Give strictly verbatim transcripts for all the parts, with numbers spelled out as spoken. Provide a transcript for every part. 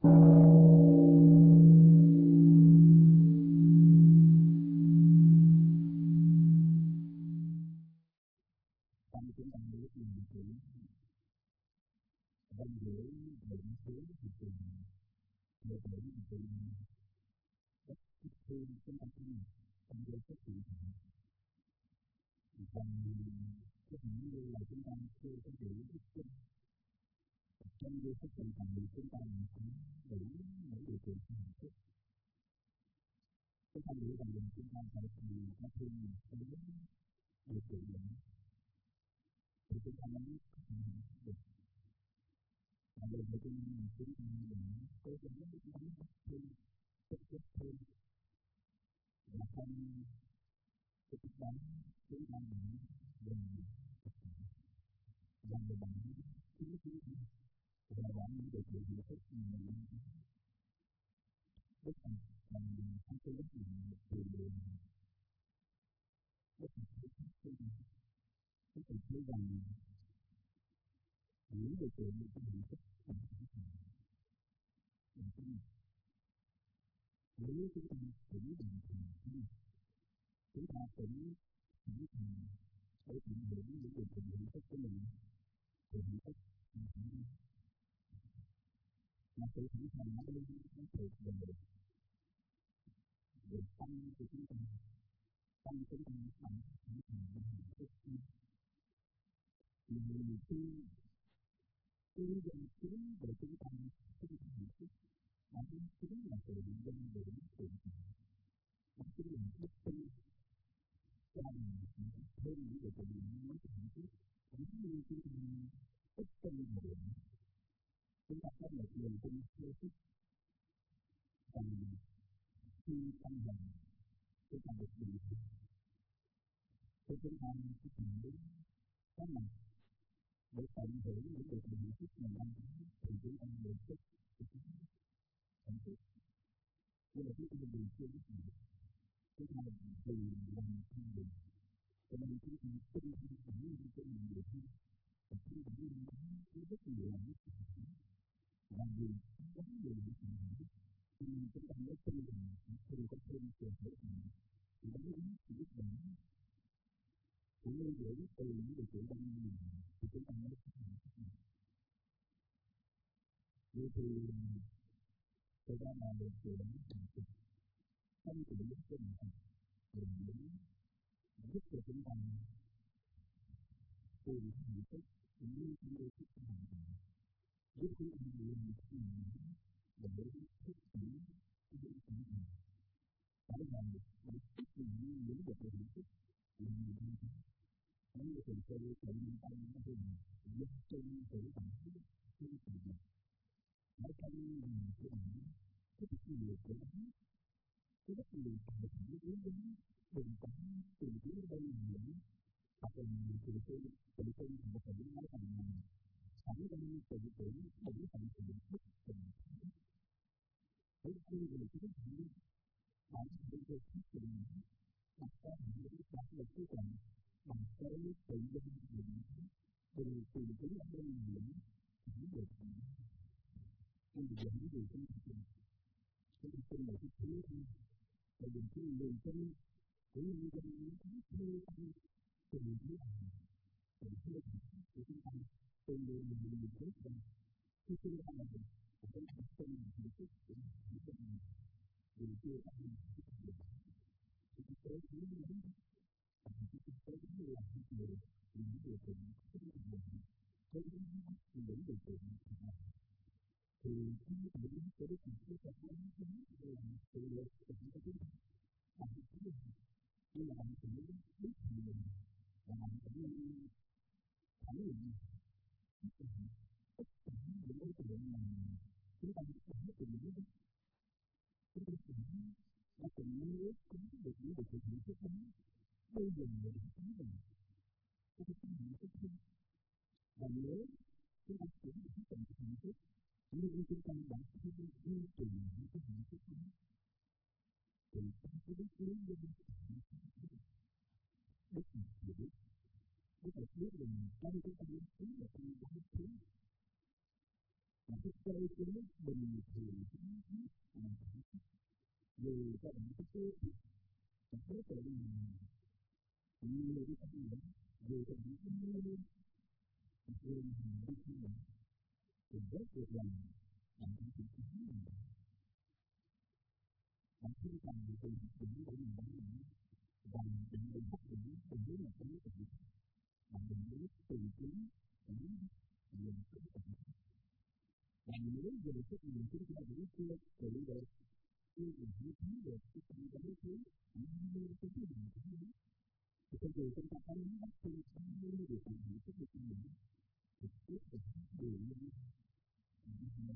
Trong chúng ta biết mình chỉ bên dưới bệnh dưới thì tình người bệnh thì tình rất thích thương chúng ta không trong giây phút hiện tại. Còn có thể như là chúng ta chưa có đủ đức tin trong giây phút hiện tại chúng ta cũng đủ những điều kiện hạnh phúc. Chúng ta nghĩ rằng chúng ta phải vì có thêm một số điều kiện nữa thì chúng ta mới có thể hạnh phúc được. Và điều này chúng ta chúng ta để cố gắng đóng góp thêm, tích cực thêm và không cái cách đó chúng ta đã dần dần dần bạn chính chúng ta và bạn được điều hạnh phúc mà mình rất là không có rất là điều điều rất là thích chúng ta rất là thấy rằng những điều kiện như cái hạnh phúc là không phải là cái gì. Nếu chúng ta cũng đồng tình với chúng ta cũng sẵn sàng để tận hưởng những điều kiện hạnh phúc của mình thì hạnh phúc là không có. Mà sự sẵn sàng ở đây nó thuộc về về tâm của chúng ta. Tâm chúng ta sẵn sàng để hạnh phúc. Mà nhiều khi cái lý do chính để chúng ta không có hạnh phúc đó chính là sự dân để hiện tại. Đó chính là đức tin cho mình thêm những điều kiện mới có hạnh phúc. Cũng như chúng ta ít tin vào điều đó. Chúng ta có một niềm tin sâu sắc rằng khi tâm hồn chúng ta được bình thường thì chúng ta có thể có mặt để tận hưởng những điều kiện hạnh phúc mình đang có thì chúng ta được thích thì chúng ta hạnh phúc. Nhưng mà chúng ta vì chưa biết được, chúng ta vì lòng tham định, cho nên chúng ta tin theo bản năng của mình nhiều hơn. Và khi bản năng đó có rất nhiều là nó sẽ hạnh phúc. Và vì quá nhiều là nó hạnh phúc, cho nên chúng ta mới tin rằng khi có thêm sự hỗ trợ, thì đó là sự giúp đỡ. Cũng như để từ những điều kiện đang như vậy, thì chúng ta mới có hạnh phúc này. Vậy thì tôi đã là một điều đó hạnh phúc. Không chỉ đến cái mình thật, để giúp cho chúng ta tìm hạnh phúc cũng như trong đôi phút của hạnh phúc. Giúp chúng ta làm một cái gì đó để thức tỉnh cái sự sẵn sàng. Phải là một thức tỉnh những việc về hạnh phúc là người ta thấy. Nếu như thường tôi tự nhiên tâm nó hơi giúp chân tự cảm thấy không tự nhiên. Ở trong mình của bạn, có rất nhiều của nó, có rất nhiều tài sản yếu đến đừng có tìm kiếm ở đây nhiều. Hoặc là mình tự tin, tự tin thì một phần nói rằng là sẵn đang tự tưởng đủ thành sự bất tình. Với khi người chúng ta đi, bạn có thể được thuyết trình đặt ra những cái đặt lực của bạn bằng cái tự dân định từ tìm kiếm ở đây những những được thành. Nhưng bây giờ những điều chúng ta tin, chúng ta tin là cái thứ thôi. Và dùng cái niềm tin của nhân dân những thứ thứ thân từ thứ ảnh, từ thứ ảnh của chúng ta, từ người mình mình biết rằng khi chúng ta là mình, chúng ta tin là hạnh phúc của hạnh phúc mình. Vì chưa có hạnh phúc được, thì cái tế thứ lớn, và cái tế thứ là cái điều, những điều kiện rất là nhiều. Thế nhưng những điều kiện này thì khi mà chúng ta biết rằng chúng ta có những cái là sự lệ của chúng ta biết rằng bạn có biết rằng nhưng mà bạn cũng biết rằng mình và bạn cũng nên khẳng định tất cả những đối tượng mà chúng ta có hết từ những cái chúng ta cũng đã từng mong ước có được những điều kiện hạnh phúc đó bây giờ mình đã thấy rằng chúng ta có hạnh phúc hơn. Và nếu chúng ta cũng đã từng hạnh phúc nhưng chúng ta đã không duy trì những cái hạnh phúc đó thì ta có biết lý do hạnh phúc đó. Đức là hiểu, Đức là biết rằng trong chúng ta chính là trong đó thứ Thực tế chính bình thường về các bạn thực tế thực tế tự nhiên nhiều cái gì đó về các bạn thực tế về hàng đi khi nào thì rất được làm bạn cũng chỉ có bạn không cần phải tìm hiểu để mình nói và bạn đừng bắt mình đừng biết là cái gì bạn đừng biết tìm kiếm để mình có thể bạn nhớ về cái gì chúng ta vẫn chưa tự được chưa được hiểu được cái gì đó thứ như cái gì đó thì cái gì chúng ta có nắm bắt thì như được tìm hiểu cái gì mình thì tiếp tục điều như thế này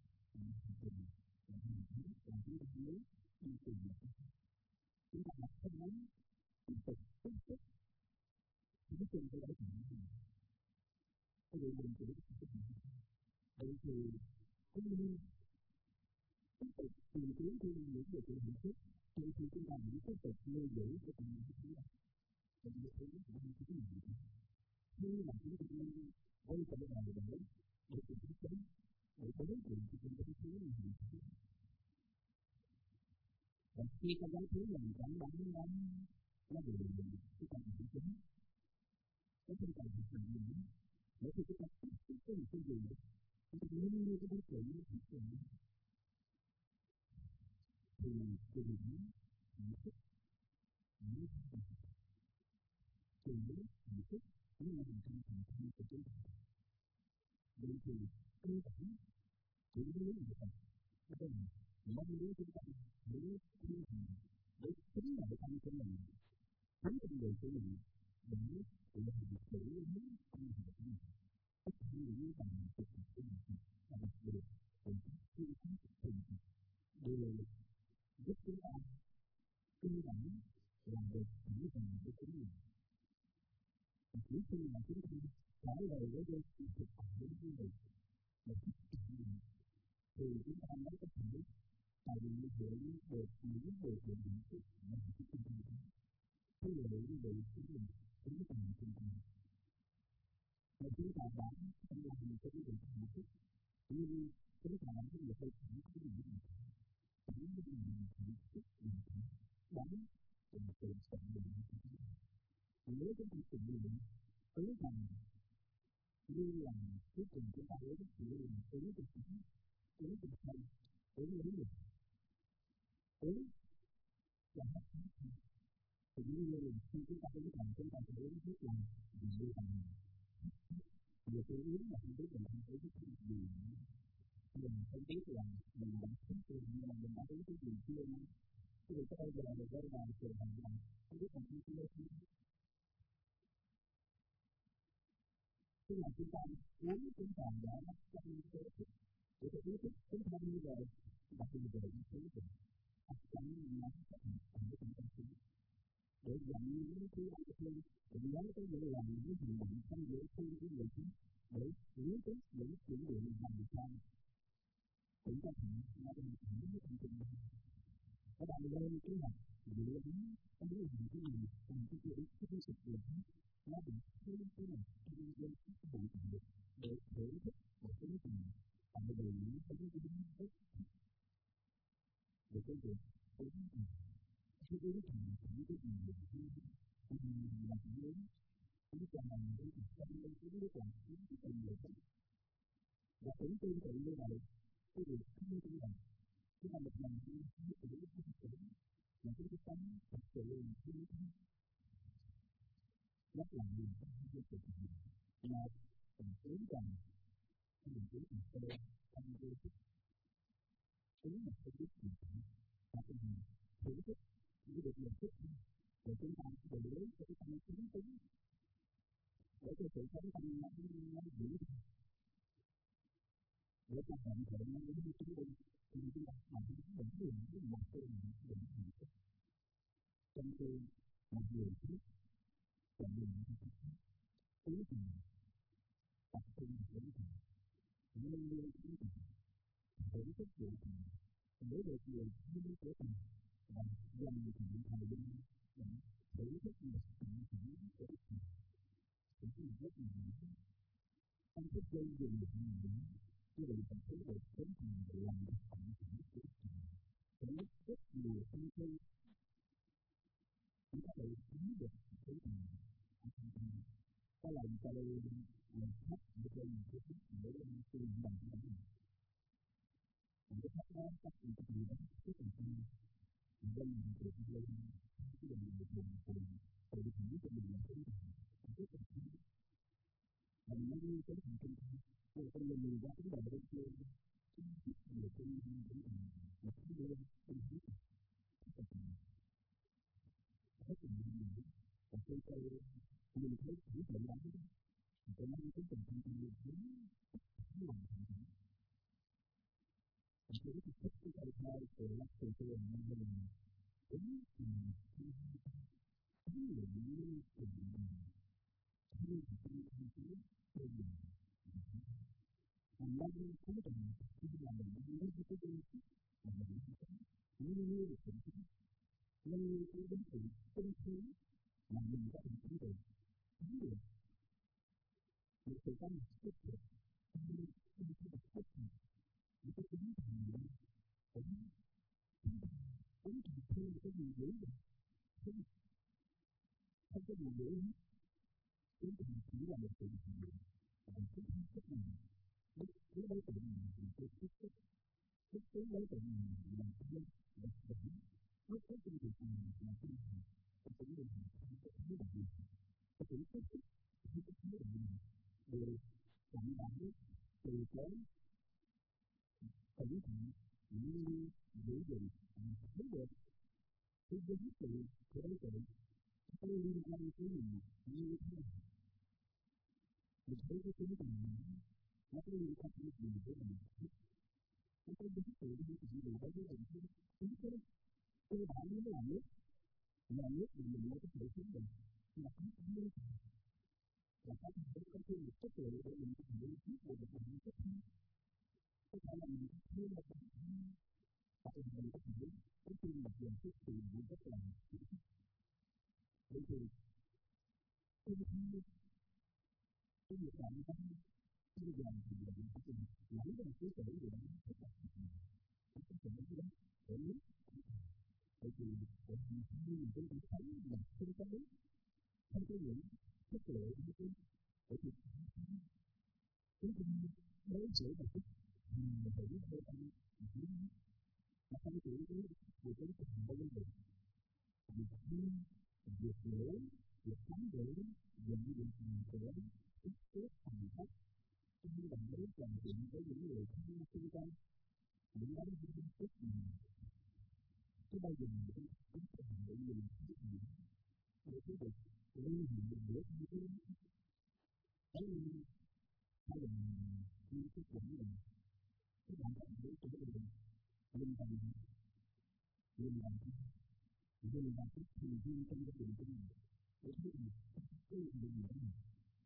làm chúng ta nhớ đi tìm chúng ta học không lấy tiếp tục tiếp tục cái chuyện tôi đã tìm hiểu cái điều mình chỉ vậy thì cũng như tiếp tục tìm kiếm thêm những điều kiện hạnh phúc thì thì chúng ta vẫn tiếp tục nuôi dưỡng cái tình yêu của chúng ta và như thế nó cũng như thế này như là chúng ta nên quay trở lại để để tìm kiếm để có đối tượng cho chúng ta thế này và khi các giáo thứ mình cảm thấy nó nó đều đều chúng ta phải chính cái tinh thần thực hành mình để khi chúng ta tiếp xúc với một cái gì đó chúng ta nên như cái đối tượng như thế này thì thì nó hạnh phúc nó thì nó hạnh phúc nó là hình thành thành công của chúng ta vậy thì cơ bản chỉ nếu như vậy cái này mong muốn chúng ta muốn thiên thần để chính là cái tâm của mình chính con người của mình để để mình xử lý con người của mình tất cả những bằng thực hành của mình và đặc biệt là các phương pháp thực hành đều giúp chúng ta cơ bản làm được những phần của chính mình và chỉ khi mà chúng ta trả lời với cái sự thực hành của chính mình và tất cả mình thì chúng ta mới có thể tạo dựng được được những điều kiện hạnh phúc và hạnh phúc tinh thần cái điều đấy như vậy chính là chính là mình tinh thần và chúng ta đã không làm được cái điều hạnh phúc nhưng chúng ta đã có được cái hạnh phúc của mình chính là mình hạnh phúc mình đó là sự sống mình nếu chúng ta tự nhiên thấy rằng như là cuối cùng chúng ta lấy cái sự mình thấy được thấy được hay thấy lấy được thấy là hết thì như là khi chúng ta thấy rằng chúng ta thấy biết là như là nhiều cái yếu mà không biết mình không thấy cái gì mình không biết là mình đã thấy gì nhưng mà mình đã thấy cái gì chưa nữa thì có bao giờ được đây là sự hành động không biết mình chưa chưa tức là chúng ta muốn chúng ta đã bắt trong cái để cái ý thức chúng ta như vậy và từ từ nó thấy được tất cả những nó sẽ thành thành cái tâm trí để dẫn những cái ý thức lên để nói cái gì là những hành động không dễ thương của người khác để hướng tới những chuyển biến làm sao chúng ta phải nó đang thành những thông tin các bạn lên kế hoạch dựa đến cái điều gì cái gì thành cái ý thức cái sự việc nó bị thiếu cái này trong dân các bạn thành được để thể thức một cái gì tại vì những cái cái cái để cái việc cái cái ý thành những cái gì mình là cũng lớn chúng ta làm cái việc trong cái cái cái làm cái cái tình người đó và cũng tương tự như vậy cái việc không như thế này chúng ta một lần đi biết cái cái cái là cái cái tâm thật sự là cái rất là nhiều cái cái sự mà mình thấy rằng mình thấy mình sẽ không vô thức chính là cái biết gì và mình thử thức chỉ được nhận thức để chúng ta để lấy cái tâm chính tính để cái sự sống tâm nó nó giữ để cho bạn thể nó đến như chúng tôi thì chúng ta làm những những điều những một cái những những những cái trong khi một người trước và người thứ thứ thì tập trung đến thì nên luôn thứ thì để thức dậy thì để được người như thế thì và dần thì những thời gian để thức được những những cái thì cũng rất là không thích dây dừng được nhiều như vậy mình thấy được cái gì làm được thành công của mình sẽ rất nhiều thông tin chúng ta phải thấy được cái gì có lần tôi làm khách ở trên một cái khách để lên tìm bằng cái gì một cái khách đó chắc là cái gì đó rất là hay dân mình được lên cái gì được làm từ từ những cái mình làm cái gì rất là hay và nó như cái thành công của con người mình ra cái đời bên kia nhiều cái những cái một cái điều không biết rất là nhiều và tôi tôi mình thấy chỉ chuyện lắm cho nên cái tình trạng này đúng đúng là mình thấy cái cách cái tay thay của lắc từ từ mình mình đúng thì đúng là như thì mình như thì cái cái cái cái mình mình đang cố tình khi là mình đang nói cái cái mà mình như như được tình trạng như cái vấn đề tinh khí mà mình có thể thấy được thấy được một sự có một chút được như như cái đặc chất này những cái tính thành cũng cũng thành thêm cái gì dễ dàng không không có gì dễ hết cũng thành chỉ là một sự hành động và cái tính chất này lúc lúc đối tượng mình thì cái cái cái cái cái đối tượng mình là cái đặc điểm lúc cái công việc mình là cái gì cái tính mình không có cái đặc điểm cái tính chất cái cái cái đặc điểm đều chậm rãi từ cái cẩn thận như dễ dàng thấy được cái giá trị của đối tượng cái liên quan tới mình như thế nào mình thấy cái tính tình nó có liên quan đến gì với mình nó có giá trị như thế nào đối với mình chính cái cơ bản nó là nước là nước thì mình mới có thể sống được là có cái nước là có thể có cái một chất lượng để mình có thể biết được một cái chất lượng có thể là mình thấy là hoặc là mình có thể cái khi mà mình tiếp tục mình rất là bởi vì cái cái cái việc làm đó bây giờ thì mình phải lấy ra cái thể để nó thật là cái cái chuyện đó để lý bởi vì bởi vì như mình cũng thấy là không có lý không có những chất lượng như thế bởi vì cái cái đối xử và cái mình phải biết theo anh mà không chỉ cái việc cái tình bao giờ việc thương việc lễ việc thánh lễ gần như việc mình sẽ ít tốt thành thấp như là mấy trò chuyện với những người thân xung quanh những đám viên tốt mình chứ bao giờ mình cũng cũng có hành động mình biết gì để cái việc liên hệ mình để như thế đấy hay là như cái chuyện mình cái bạn cảm thấy cái việc mình bằng mình bằng mình bằng cái thành viên trong cái chuyện của mình để thấy được cái việc mình là gì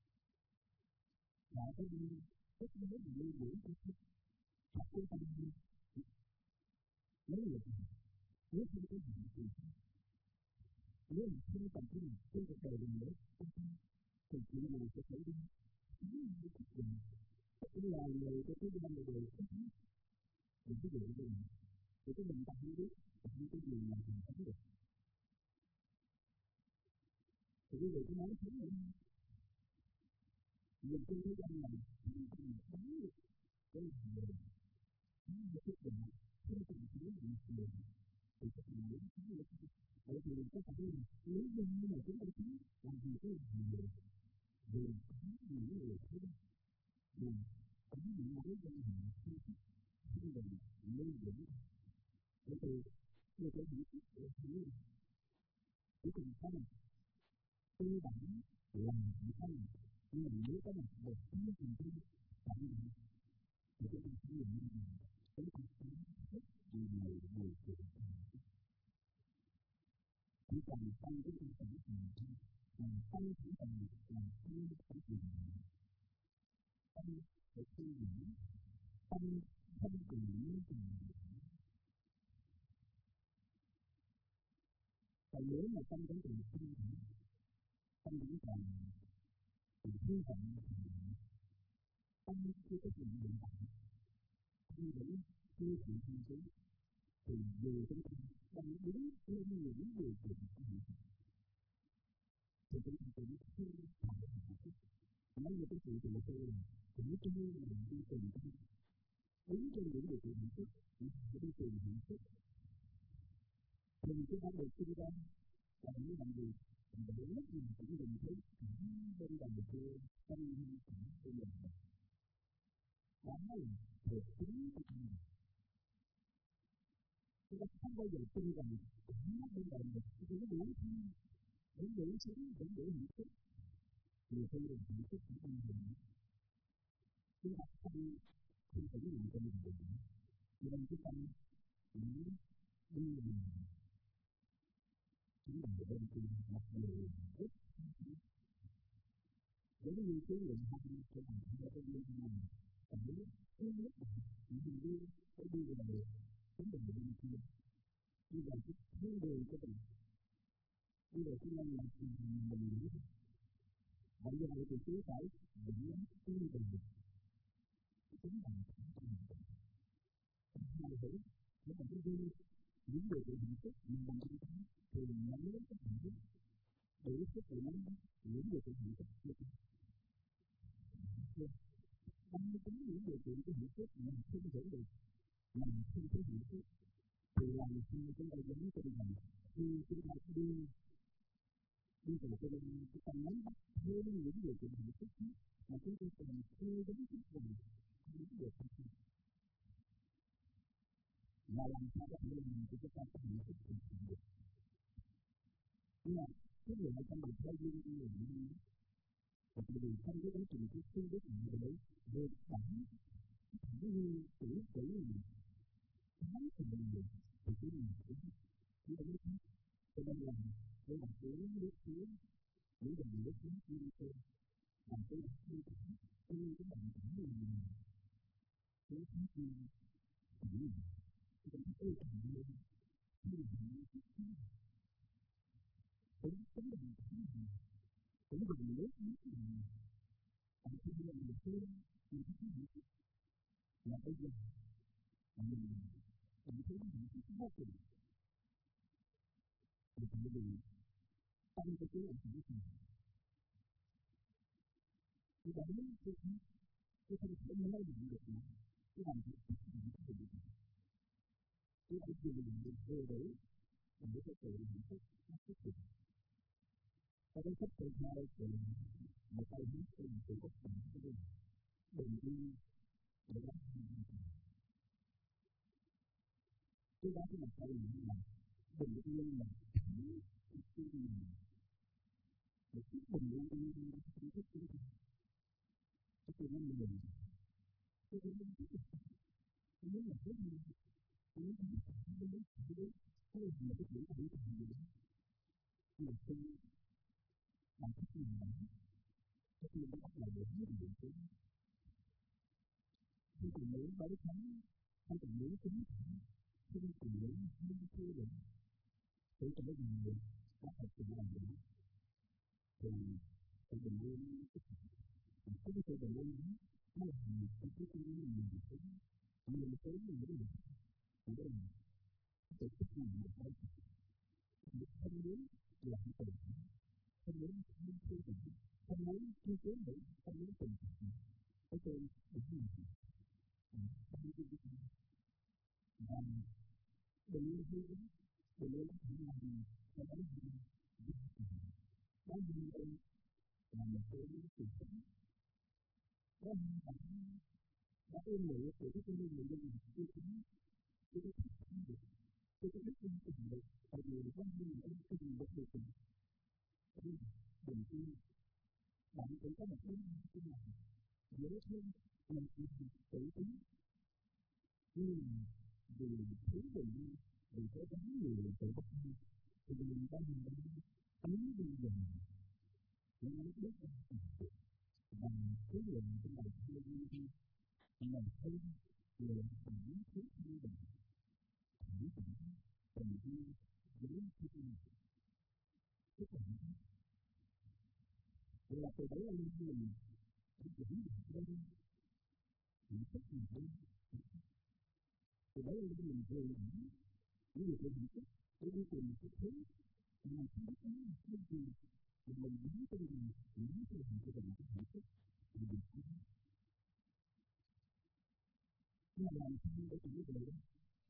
và cái đi cái cái vấn đề của cái học cái tâm lý nếu như nếu không có gì thì nếu mà không cần cái gì không có đời mình nữa thì chuyện này sẽ xảy ra nếu như cái chuyện cái là người cái cái vấn đề đều có những cái điều gì thì cái mình ta không biết những cái gì mà mình không được thì cái gì cái nói thế này mình trên thế gian này mình không thấy cái là người những cái chuyện không cần chỉ là một người thì cái gì đến cái gì bởi vì có phải là nếu như mà chúng ta thấy làm gì cái là người vì có những người thấy vì có những mối quan hệ không thích không đồng nên vững bởi vì người ta hiểu được hiểu chỉ cần có một tư bản làm gì không nhưng mà nếu có một một cái gì đó chẳng hạn thì cái gì cũng là như vậy cái gì cũng rất vì người người chuyện chỉ cần tăng cái tinh thần của mình thôi làm tăng chỉ cần làm tăng cái gì tăng cái suy nghĩ tăng không cần những gì còn nếu mà tăng cái gì suy nghĩ tăng những cái thì hy vọng tăng cái cái gì hiện tại như vậy chưa chịu thiên trí thì dù chúng ta đang đứng lên những điều kiện của mình thì chúng ta cũng không phải là nói như cái chuyện của tôi là cũng chưa là đi tìm cái đứng trên những điều kiện hạnh phúc để đi tìm hạnh phúc thì chúng ta được sinh ra và những làm gì để lúc nào cũng nhìn thấy cảnh bên đầu kia tâm cảnh của mình đó là thuộc chính của mình. Chúng ta không bao giờ tin rằng cảnh bên đầu mình chỉ đủ thương đủ đủ sống đủ đủ hạnh phúc nhiều khi là hạnh phúc của tâm mình chúng ta không không thể làm cho mình được cho nên cái tâm chỉ đi mình chỉ là bên kia một người rất giống như cái lượng hai cho mình theo cái nguyên này còn nếu cái lúc mà chỉ đi đi cái đi là được cái mình bên kia đi vào cái hướng đường cho mình đi vào cái năng lực mình mình nghĩ bây giờ thì cứ phải định lắm đi về chính bằng của mình hai thứ nếu mà cái đi những điều kiện hạnh phúc mình làm như thế thì nó mới có hạnh phúc đủ sức để nó những điều kiện hạnh phúc như thế trong chính những điều kiện của hạnh phúc mình không thể được mình không thể hạnh phúc thì làm sao chúng ta giống như cái này khi chúng ta đi đi từ cái cái tâm nắm bắt thêm những điều kiện hạnh phúc mà chúng ta cần theo đến cái phần những điều hạnh phúc và làm sao có thể làm cho chúng ta có hạnh phúc thực sự được nhưng mà cái điều này trong bài thơ duyên như là như và vì trong cái quá trình cái suy biết này đấy về bản thẳng như tử tử mình thái thì mình được thì cái gì cũng chỉ là biết cho nên là cái là cái nước tiếng những đồng nước tiếng như thế làm cái là cái cảnh như cái bản cảnh của mình cái thứ gì chỉ là cái cái cảnh như như là như cái cái cái cái bản cảnh gì cũng đồng nước nước mình ở trên là mình quên mình cái gì là bây giờ mình cảm thấy mình cái vô cùng thì tại vì trong cái kế hoạch của mình thì đấy cái cái không thể nói được mà cái làm việc của mình cái gì cái cái gì mình được về đấy mình mới có thể làm tốt nó tiếp tục và cái cách thứ hai thì một cái hướng từ từ góc nhìn của mình đừng đi để làm cái đó là cái gì mà đừng có yên là cái gì một chút mình đi đi đi đi đi đi đi cái nó mình cái cái mình thích cái nó là cái gì cái nó là cái nó cái đấy cái là một cái chuyện của mình nhưng mà khi làm cái gì mà cái gì nó bắt đầu được rất là cái khi mình muốn bấy thắng hay là muốn tính khi mình muốn muốn chơi được để cho nó gì được các bạn cùng làm được thì thì mình muốn cái cái cái mình muốn nó là cái cái cái mình mình thấy mình thấy mình nghĩ được thì đó là cái cái gì mà phải không muốn làm tình không muốn không chơi tình không muốn chi chế nữa không muốn tình cái tên cái gì và đừng nên hư đừng nên làm gì cho nó gì đó gì đây là một cái sự sống đó là đã êm mượn của cái người người dân chưa chính chưa có thích không được chưa có biết không tình được tại vì có những người không tình được được tình đừng tin bạn cũng có một cái cái là dễ thương mình chỉ tự tính nhưng vì thiếu tình vì có quá nhiều tự bất an thì mình đang đang tiến đi dần để nó biết được và cái lượng của bài thơ đi mà thấy lượng phản thiếu như vậy thẳng thẳng tình yêu với cái gì cái thẳng là từ đấy lên mình cái chữ được lên chỉ thích gì đấy thì đấy là mình vừa những người tôi hạnh phúc để đi tìm một cái thứ mà không biết nó là cái gì mà mình muốn cái gì mình muốn cái gì cho mình cái hạnh phúc thì mình không nhưng mà làm sao để tìm được đó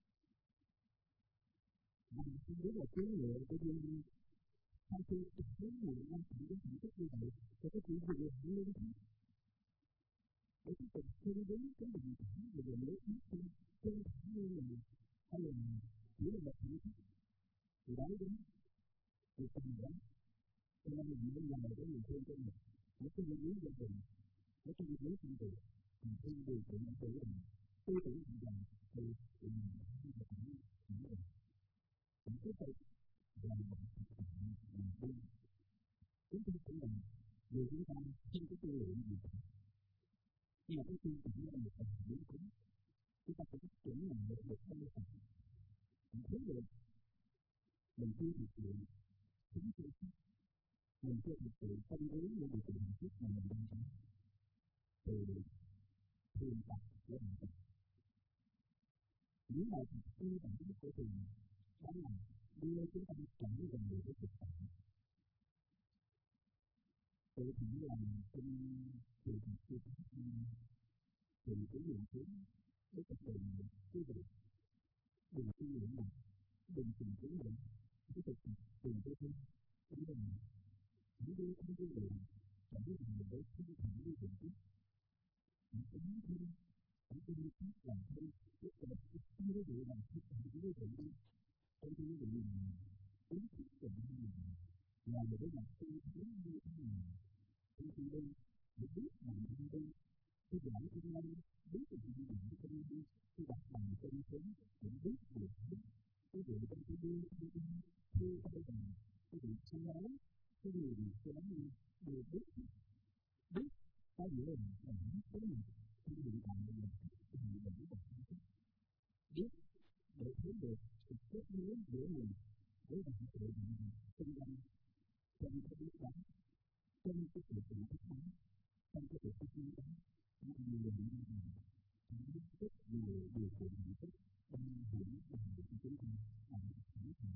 làm sao để là cứu người cái gì sau khi thực hiện nhiều năm tìm cái hạnh phúc như vậy thì cái chuyện gì là hạnh liên thế để tiếp tục thương đến cái bình thản và về lấy ý tin chân thẳng như là hay là chỉ là một hạnh phúc thì đấy đúng thì tình đó cho nên mình mới nhờ cái người thương cho mình những cái nguyên lý gia đình những cái nguyên lý sinh tử mình thương điều kiện những cái rằng tư tưởng gì rằng thì mình đã đi được những những cái những cái tội và mình mình đi chúng tôi cũng là người chúng ta không có tư lượng gì cả nhưng mà cái tư tưởng là một phần biến tính chúng ta phải chuẩn là một một hai phần mình thấy được mình chưa thực hiện chính tôi mình chưa thực sự tâm lý những điều kiện hạnh phúc mà mình đang có từ thương tập với hạnh phúc những bài thực thi bản chất của tình đó là đưa chúng ta trở về với thực tại tự chỉ là trong sự thực thi từ cái lượng tiếng với tập tình quý vị đừng suy nghĩ là đừng tìm kiếm nữa cái thực tìm cái thương cái mình những cái những cái lượng chẳng biết là mình đấy không thể đi được tiếp những cái những cái những cái những cái làm thêm cái cái cái cái cái điều làm thêm cái cái cái cái trong cái cái điều mình tính thức của mình là để để làm thêm cái như thế này trong khi đây để biết làm như đây cái giải cái này biết được cái gì cái gì cái đặt làm cái gì thế cũng biết được cái điều trong cái đi cái đi cái cái cái cái điều sau đó cái điều gì sau đó đi điều biết biết cái gì là mình cái gì cái điều làm mình làm cái gì mình biết biết để thấy được sự kết nối giữa mình với bản thể mình trong trong trong cái biết đó trong cái sự tự thức đó trong cái sự thức đó nó nhiều điều như thế này nó rất nhiều điều kiện hạnh phúc đang hưởng bằng những chúng ta làm những gì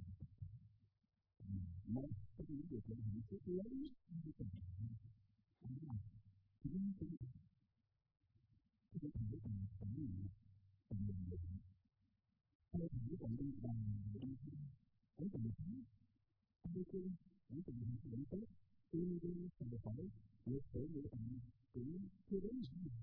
nó có những điều kiện hạnh phúc lớn nhất như tình trạng đó là chính chúng ta có thể thấy rằng những gì mà mình được có thể thấy rằng đi bằng đi ở trong một tháng đôi khi những tình hình bệnh tốt tuy nhiên cần phải vượt khỏi những bệnh cũng chưa đến những gì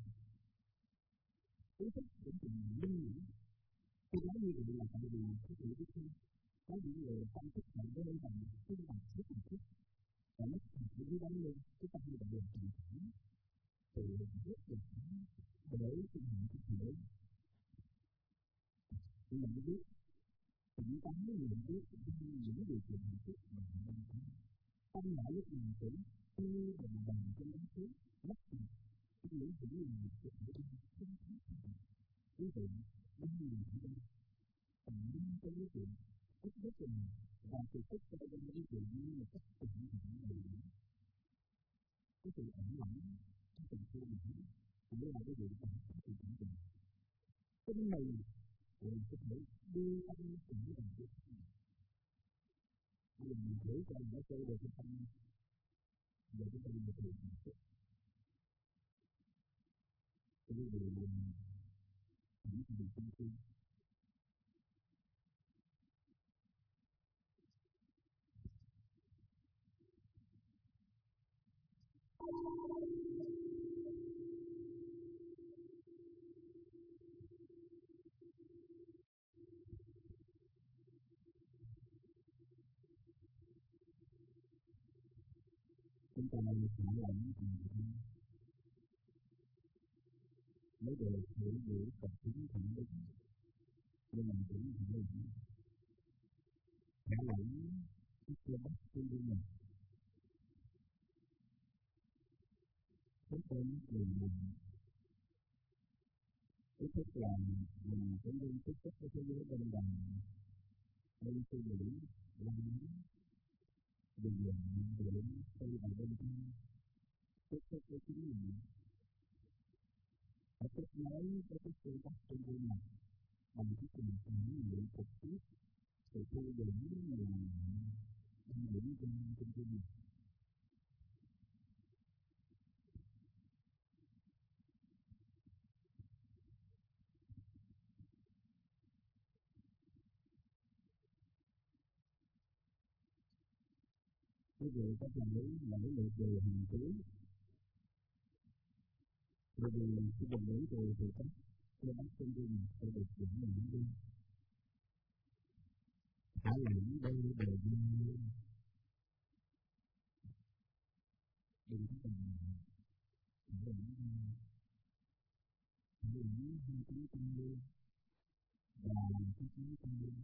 ý thức cũng từng linh nghiệm tôi nói như vậy là tại vì cái sự biết tin có những người tâm thức mạnh với lên bằng cái bằng sức mạnh thức và nó thành cái dưới đáy lên chúng ta như vậy là tình cảm từ rất là để tình hình thực thể nhưng mà mới biết tỉnh táo nhận biết những điều kiện hạnh phúc mà mình đang có tâm não lúc mình tỉnh như đồng bằng trên đám suối mất đi cái những gì mình được ở đây không thấy quý vị những gì ở đây tầm linh cho quý vị ít nhất là và sự tích cho đây quý vị như là cách tỉnh những người đó cái sự ẩn lặng cái tình thương này cũng là cái điều mà có sự tỉnh tỉnh cái này rồi có thể đưa anh tỉnh bằng cái bây giờ mình thử cho mình đã chơi được cái tâm về cái tâm về điều hạnh phúc cái điều mình những cái điều tâm tư chúng ta phải làm những gì mới được hiểu hiểu tập tính thẳng đúng nhưng mà cũng là hiểu phải lấy cái cơ bắp của mình cái tên người mình cái thức là mình cũng liên tiếp với thế giới bên ngoài bên suy nghĩ lo lắng dần dần để xây vào bên trong tiếp xúc với chính mình phải kết nối với cái cơ bắp trên gương mặt bằng cái tình cảm nguyện trực tiếp từ thu về những người đang điểm trên trên trên này. Cái việc các bạn ấy lấy được về hành trí, bởi vì khi mình lấy rồi thì các cái bác sinh viên sẽ được dẫn những đi thả lỏng đây để đi đừng có cần thả lỏng thả lỏng hai cái tâm linh và cái cái tâm linh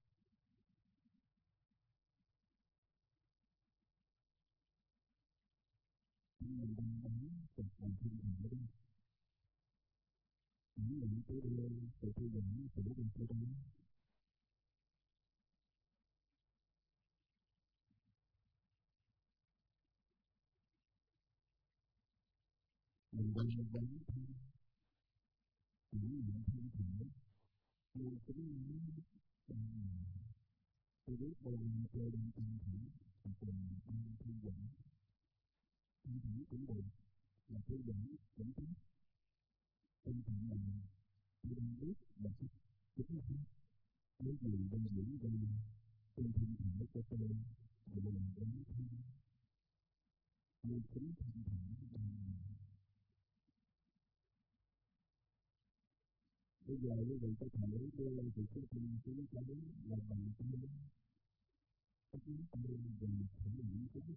mình đang đánh trực vào thiên thần ở đây những những cái đưa từ thư giãn từ bên phía đó mình đang đánh thêm những những thiên thần như tính nói tôi biết đây là tôi đang căng thẳng và cần đang thư giãn căng thẳng cũng được là thư giãn cũng tốt căng thẳng là tôi đang biết là cái chính là nếu gì đang diễn ra trên thiên thần của tôi để làm đánh thêm như chính thiên thần đang bây giờ quý vị có thể đưa từ cái chân xuống tới là bằng tay cái tiếng tay về thể hiện cái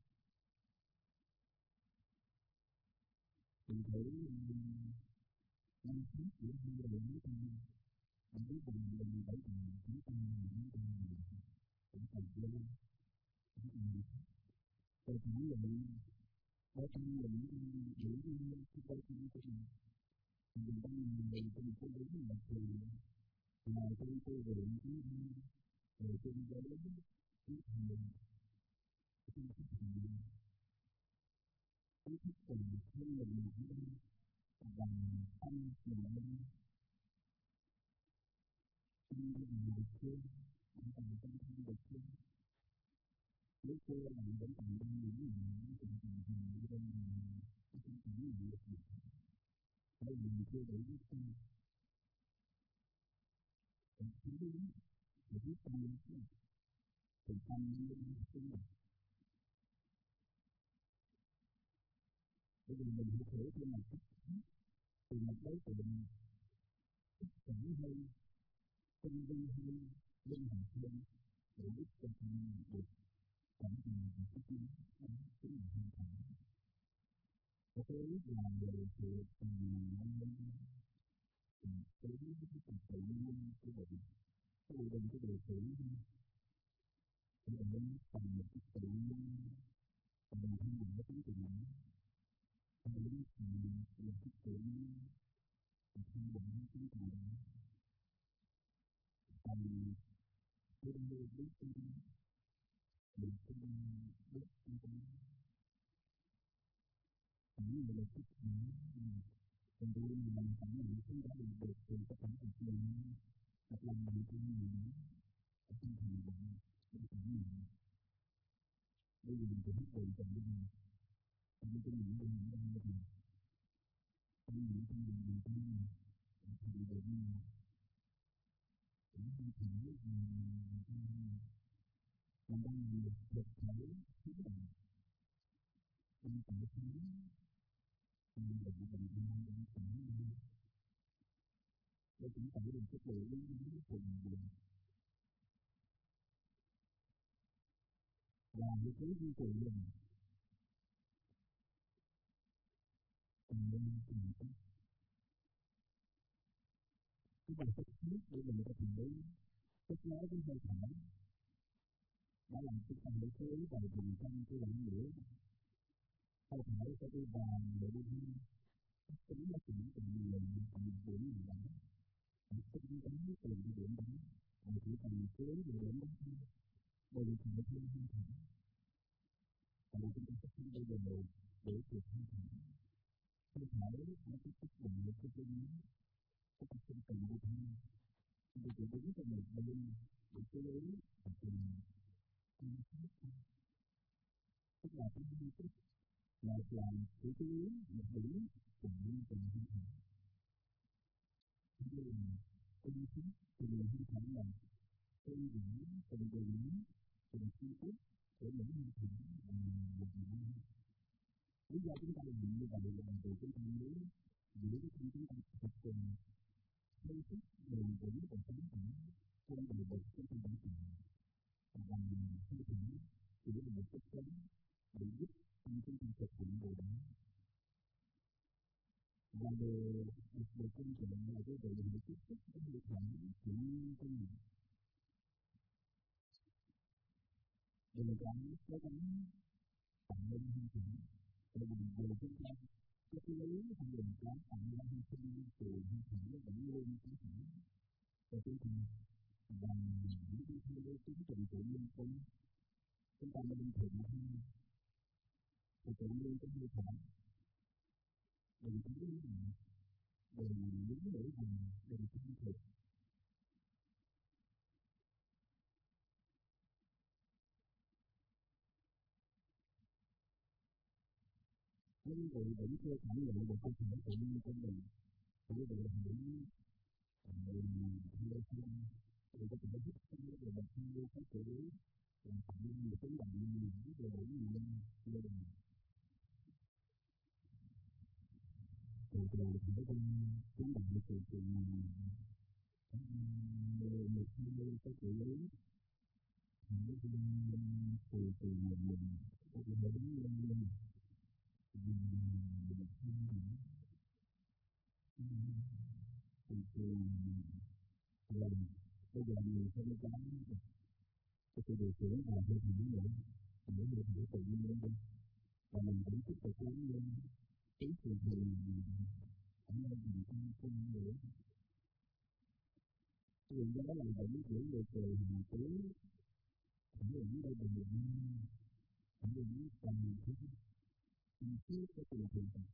mình thử năm phút để đưa được cái tay mình biết rằng mình phải bằng cái tay mình tay mình cũng phải đưa cũng phải được tôi thấy là mình có tay mình giữ cái tay chân của mình mình đang mình mình có đúng là thì là tôi tôi về cái rồi tôi đi đến cái thằng cái cái thằng cái cái tình thân mình mình và tâm mình lên tâm mình được chưa tâm tâm tâm thân được chưa nếu chưa là mình vẫn còn đang những gì những tình tình tình đi bên mình cái tâm tình mình được được hay mình chưa để biết tâm mình chưa biết để biết tâm mình chưa thì tâm mình lên sinh là bởi vì mình phải thử thêm một cách từ một đối tượng ít cảm hơn tinh vi hơn linh hoạt hơn để giúp cho tâm được cảm nhận về cái tiếng đó chính là hoàn thành có cái là về sự tình năng linh tình tế cái tự nhiên của mình cái điều đình cái điều tự nhiên cái điều đình thành một cái tự nhiên và mình không làm cái tiếng tự nhiên cái điều đình thành một cái tự nhiên và không làm cái tiếng tự nhiên thành cái điều biết tin được tin biết tin những người thích những còn tôi mình làm cảm nhận chúng ta được được từ các cảm nhận mình hoặc là mình tin mình ở trong thành bạn cái cảm nhận bây giờ mình cũng hết rồi còn bây giờ mình có những cái những cái gì những những cái mình mình tin mình thì được như cũng không thể mình mình đang làm được thực thể thứ là đang cảm thấy mình được mình đang đang cảm nhận để chúng ta được cái điều lý lý cùng mình và những cái gì của mình cùng mình cùng cái cái bài tập nhất để mình có thể kết nối với hơi thở đã làm chúng ta để chú ý vào vùng thân của lãnh lửa hơi thở sẽ đi vào để đi đi tính nó cũng từng người từng điểm gì đó để tính toán từ cái điểm đó và chỉ cần chú ý về điểm đó thôi bởi vì thở thêm hơi thở và chúng ta sẽ không bao giờ để được hơi thở hơi thở nó tiếp xúc bằng một cái chân nó có cái chân cần đi thêm thì chỉ đứng trong một bên để chú ý và tìm quan sát thôi. Tức là cái hai tức một là chỉ chú ý một điểm cùng đi từng hơi thở. Hai là quan sát từng hơi thở là từng điểm từng điểm từng chi tiết của những hơi thở mà mình một ngày. Lý do chúng ta làm như vậy là vì chúng ta muốn giữ cái tâm chúng ta thật tình sâu sắc bền vững và sống thẳng trong đời vật chúng ta đã chọn và bằng hơi thở chỉ là một chất sống để giúp tâm chúng ta thực hiện điều đó. Và điều đặc biệt quan trọng là cái việc hãy tiếp xúc với hơi thở chỉ như thế này. Đừng có cố gắng tạm bên hơi thở. Để bằng điều chúng ta có cái lý hay là có tạm ra hơi sinh từ hơi thở vẫn luôn có thể cho chúng ta bằng những cái theo tiến trình tự nhiên của chúng ta nên thiện hơn thì tự nhiên cái hơi thở đừng có lý rằng đừng lý lỗi rằng đừng thân thực. Nhưng vì vẫn chưa cảm nhận được cơ thể tự nhiên của mình bởi vì hãy mình theo xem thì có thể giúp cho người bệnh như các xử lý làm tự nhiên được tiếng động như những điều đổi nhiều lên gia đình. Từ từ thể con tiếng động từ từ một hai cái xử lý những cái từ từ mình có thể đứng lên lên từ từ rồi bây giờ mình sẽ có cái sự điều khiển và hơi thở nữa để hơi thở tự nhiên lên và mình vẫn tiếp tục lớn lên cái sự thường ở nơi mình không không nữa. Cái điều đó là vẫn giữ được từ hàng tiếng ở những đây là một năm ở những tầm thứ mình chưa có từng thường tập.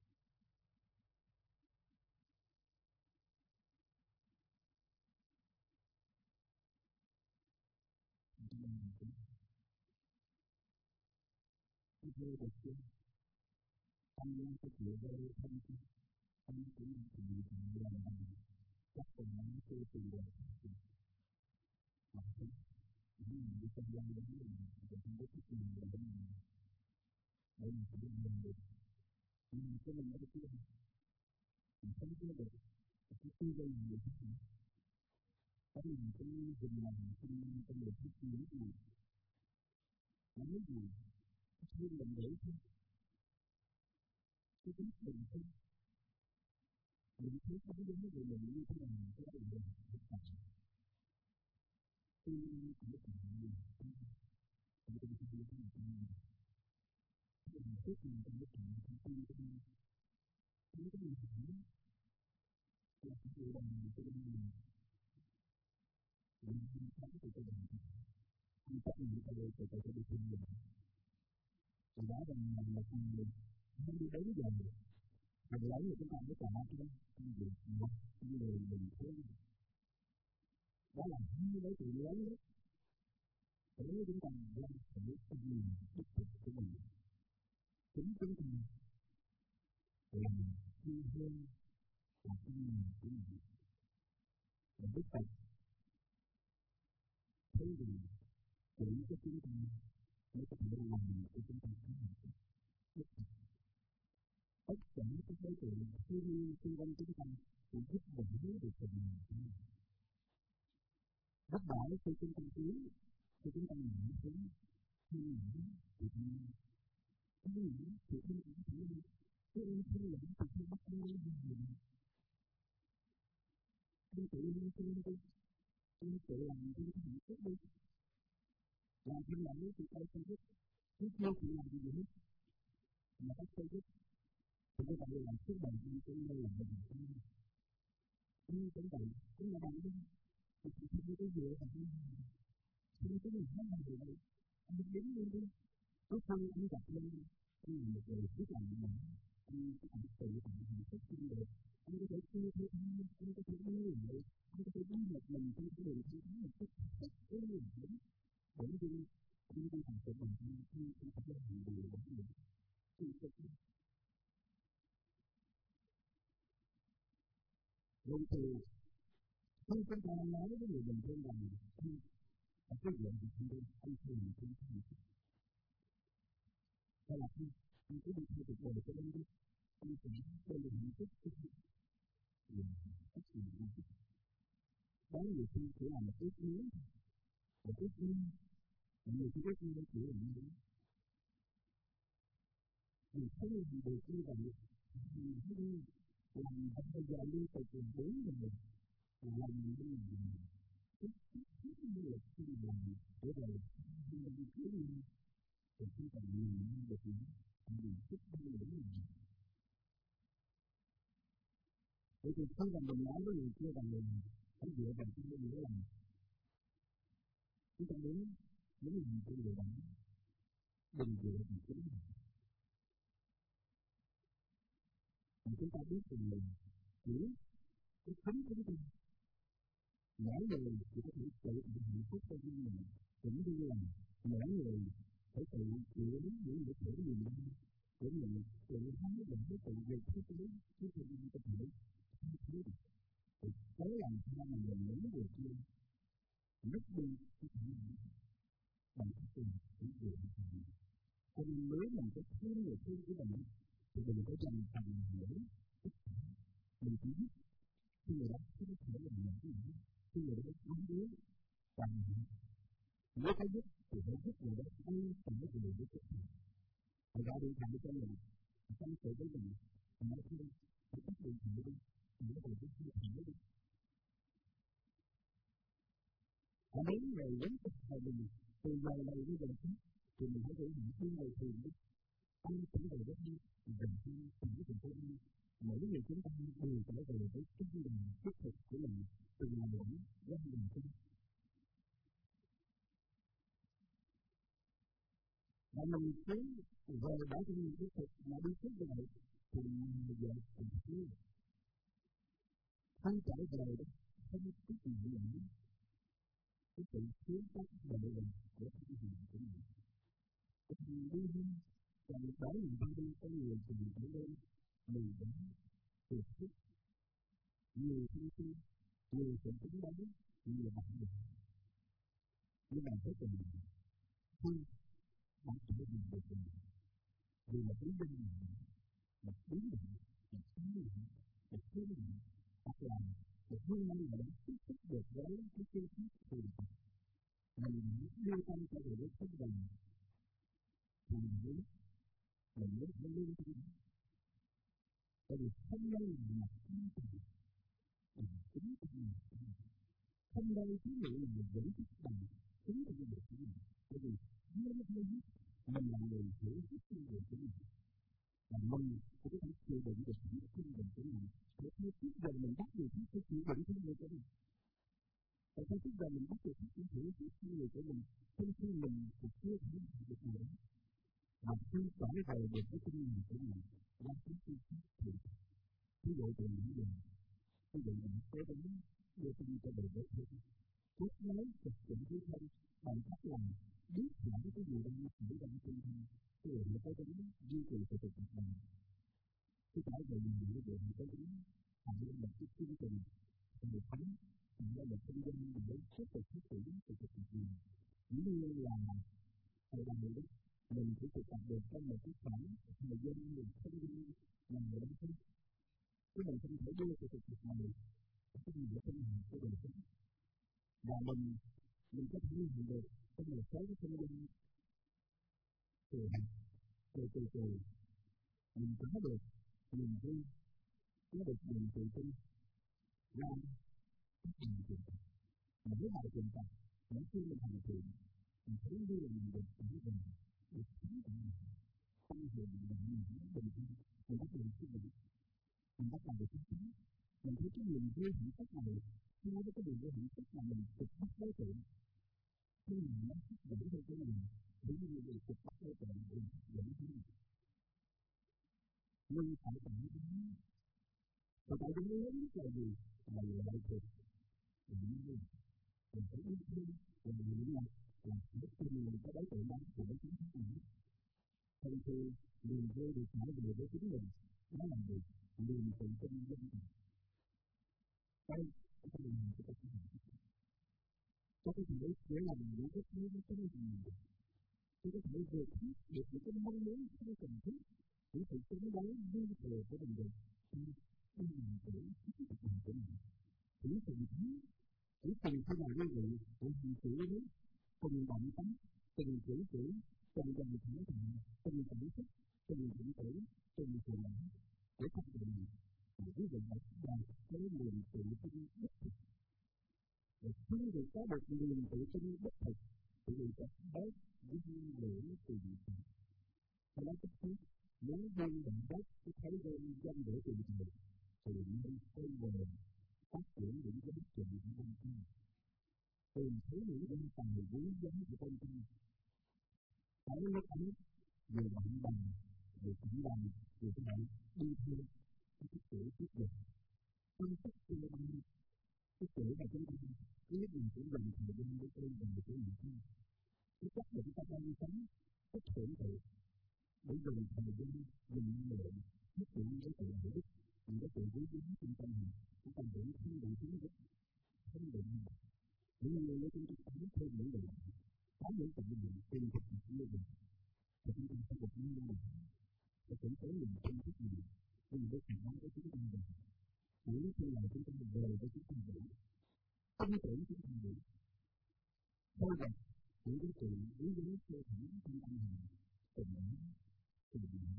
Cái hơi được chưa? Anh đang có chuyện đây không chứ? Anh cũng đang có chuyện gì làm bằng chắc là nó chưa từng được học sinh. Những người đi trong gia đình mình thì không có thích gì để mình để mình phải làm được. Nhưng cái mình đã được chưa? Mình không có được. Cái tư duy mình được chứ? Có những cái dùng làm trong trong đời thích những gì nói gì cái thương mình để thôi cái tính mình thôi mình thấy có cái giống như mình như thế nào mình có thể làm được tất cả tuy nhiên cũng có thể làm được không có thể làm được không có mình thích mình trong cái chuyện thông tin của mình những cái gì đó là cái điều bằng mình cho mình mình mình không có thể làm được không chấp nhận cái điều của cái điều của mình thì đó là mình là con người không đi đến giờ mình lấy thì chúng ta mới trả cái công việc một người mình thấy đó là hai đối tượng lớn nhất để chúng ta làm sự tâm linh đích thực của mình chính chúng ta làm chi hơn là tâm linh của mình và đích thực thế vì chỉ có chúng ta mới có thể làm cho chúng ta có một đích thực tất cả các đối tượng thiên nhiên xung quanh chúng ta cũng giúp đỡ được tình hình của mình rất đỡ khi chúng ta tiến khi chúng ta nhảy xuống khi nhảy thì không khi nhảy thì không có thể đi khi em khi nhảy thì không bắt đầu đi gì khi tự nhiên khi đi khi tự làm khi tự hạnh phúc đi làm khi nhảy thì tay không biết khi theo thì làm gì hết mà bắt tay biết thì các bạn làm suốt đời đi tới nơi làm mình không nhưng cũng vậy cũng là bạn đi thì chỉ không có dựa vào cái nhưng cái gì nó là gì vậy anh đến luôn đi có khăn anh gặp lên anh là một người biết làm gì anh anh tự cảm hạnh phúc không được anh có thể chia theo anh, anh có thể đi lại, anh có thể đi một mình trên cái đường thi thắng một cách rất có nhiều điểm để đi đi đi thành sự bằng thi thi thi thi thi hàng điều bằng điều thi thi thi rồi thì không có ai nói với người mình thương rằng thi ở cái chuyện gì không đâu anh thương mình thương thương hay là khi anh cứ đi theo cuộc đời của anh đi anh sẽ đem được hạnh phúc cho mình tất cả những hạnh phúc đó nhiều khi chỉ là một ước muốn một ước muốn nhiều khi ước muốn chỉ là như thế mình không làm được như vậy mình không làm bây giờ đi từ từ bốn rồi làm những cái gì cái cái như là khi làm để rồi mình cứ đi thì không còn nhiều như được nữa mình thích đi để mình vậy thì không cần mình nói với người kia rằng mình phải dựa vào cái gì để làm chúng ta muốn muốn làm cái điều đó đừng dựa vào chính mình mà chúng ta biết rằng mình chỉ cái chính chúng ta mỗi người chỉ có thể tự được hạnh phúc cho riêng mình cũng như là mỗi người phải tự chịu đến những nỗi khổ niềm đau của mình tự thấy mình phải tự gây thức đến chứ không có thể thay thế được thì cố làm sao mà mình muốn được như mất đi cái khả năng bằng cái tình của người cho nên nếu mình có thương người thương của mình thì mình có dành phần nữa mình chỉ biết khi người đó không thể làm những cái gì khi người đó không biết và nếu thấy biết thì phải biết người đó không cần cái gì để thực hiện người ta đi thẳng cho mình tâm sự với mình nói chung phải có điện thoại đi những cái gì cũng không thể đi và nếu người đến thực thời mình từ giờ này đến giờ khác thì mình phải thể hiện khi ngày thường đi anh cũng về đất đi gần khi cùng với tình tôi đi mỗi người chúng ta đều trở về với cái gì là thiết thực của mình từ ngày đến đến gần chung và mình cứ về đã cho mình thiết thực mà đi tiếp như vậy thì mình giờ cũng cứ không trở về đó không có gì nữa cái sự thiếu các bề mình của cái gì của mình cái gì đi đi và mình bảo mình đi đi có nhiều thì mình phải lên mình đã tuyệt thích nhiều thông tin nhiều sự tính đấu nhiều bạn bè nhưng mà cái tình khi đã trở thành được mình vì là lý do mình một lý do một lý do một lý do hoặc là một nguyên nhân mà đã tiếp xúc được với cái tiêu chí thì mình đưa tâm cho người đối xúc đồng thì mình mới mình mới phải lưu tâm tại vì không nên là mặt chính trị là chính trị không nên thí dụ là mình vẫn thích bằng chính trị được của mình tại vì nếu nó hơi biết mình là người hiểu biết cái người của mình và mình cũng phải chịu đựng được những cái kinh nghiệm của mình để khi trước giờ mình bắt được cái chịu đựng cái người của mình tại sao trước giờ mình bắt được cái hiểu biết cái người của mình khi khi mình cũng chưa thể làm được điều đó và khi trở về được cái kinh nghiệm của mình ra cái chi tiết thì ví dụ từ những điều ví dụ những số đến đưa tin cho đời đối tượng trước nói thực hiện với thân bằng cách là biết rõ cái gì đang xảy ra trên thân cái điều nó có tính duy trì sự thực hiện bằng cái trở về mình những điều nó có tính thành ra một cái chương trình một tháng thành ra một kinh doanh để tiếp tục phát triển sự thực hiện như là thời gian nữa mình chỉ thực tập được trong một cái khoảng thời gian mình không đi làm người đó thôi chứ mình không thể đưa sự thực hiện này cái gì để không làm cái đời sống và mình mình có thể làm được trong một số cái kinh doanh từ từ từ từ mình có được niềm vui có được niềm tự tin ra các hành trình mỗi bài trình tập mỗi khi mình hành trình mình thấy như là mình được cảm nhận được chính của mình không hề bị bệnh mình nó bình an mình bắt đầu suy nghĩ mình bắt đầu được chính chính mình thấy cái niềm vui hạnh phúc này so với cái niềm vui hạnh phúc mà mình trực bắt đối tượng khi mình nó thúc đẩy theo cái mình giống như là trực bắt đối tượng để dẫn đến nhưng phải cảm thấy Và tại vì lớn nhất là gì? Là lợi thực. Mình phải biết thêm là những là là bất kỳ mình có đối tượng đó thì nó chính xác là thông thường niềm vui được trở về với chính mình nó là được niềm tự tin dân tộc đây chúng ta làm cho các bạn có cái gì đấy để làm những cái thứ nó có gì tôi có thể vượt thoát được những cái mong muốn không cần thiết những sự chống đối dư thừa của mình được thì tôi làm để thích được mình của mình chỉ cần thấy chỉ cần phải là như vậy để hành xử với từng động tác từng cử chỉ từng dòng thở thận từng cảm xúc từng cảm tưởng từng sự lãnh để thực hiện để quý vị đặt ra cái niềm tự tin bất thực để khi người có được niềm tự tin bất thực thì người ta bớt dư lượng từ việc và nó tất nhiên nếu dân động đất cái thấy dân dân để tìm được thì nên quay về phát triển những cái bất trình của công ty tìm thấy những cái tài quý giá của công ty ở lúc ấy vừa bạn bằng vừa cũng bằng vừa các bạn đi theo cái thức tử tiếp tục phân tích cho bạn thức tử và chúng ta biết mình cũng dành thời gian để tôi dành để tôi làm sao cái cách để chúng ta đang sống thích hưởng tự để dành thời gian dành năng lượng thích hưởng với tự hữu ích những cái tự quý giá trong tâm mình chúng ta để không bị thiếu ích không bị những người như chúng ta có thêm những điều có những tình nguyện tìm thực hiện như vậy thì chúng ta sẽ được như vậy sẽ cũng có những tin tức gì nhưng mà với khả năng của chúng ta rồi những khi nào chúng ta về với chúng ta đủ tin tưởng chúng ta đủ bây giờ những cái chuyện lý do cơ bản trong tâm hồn tình cảm tình cảm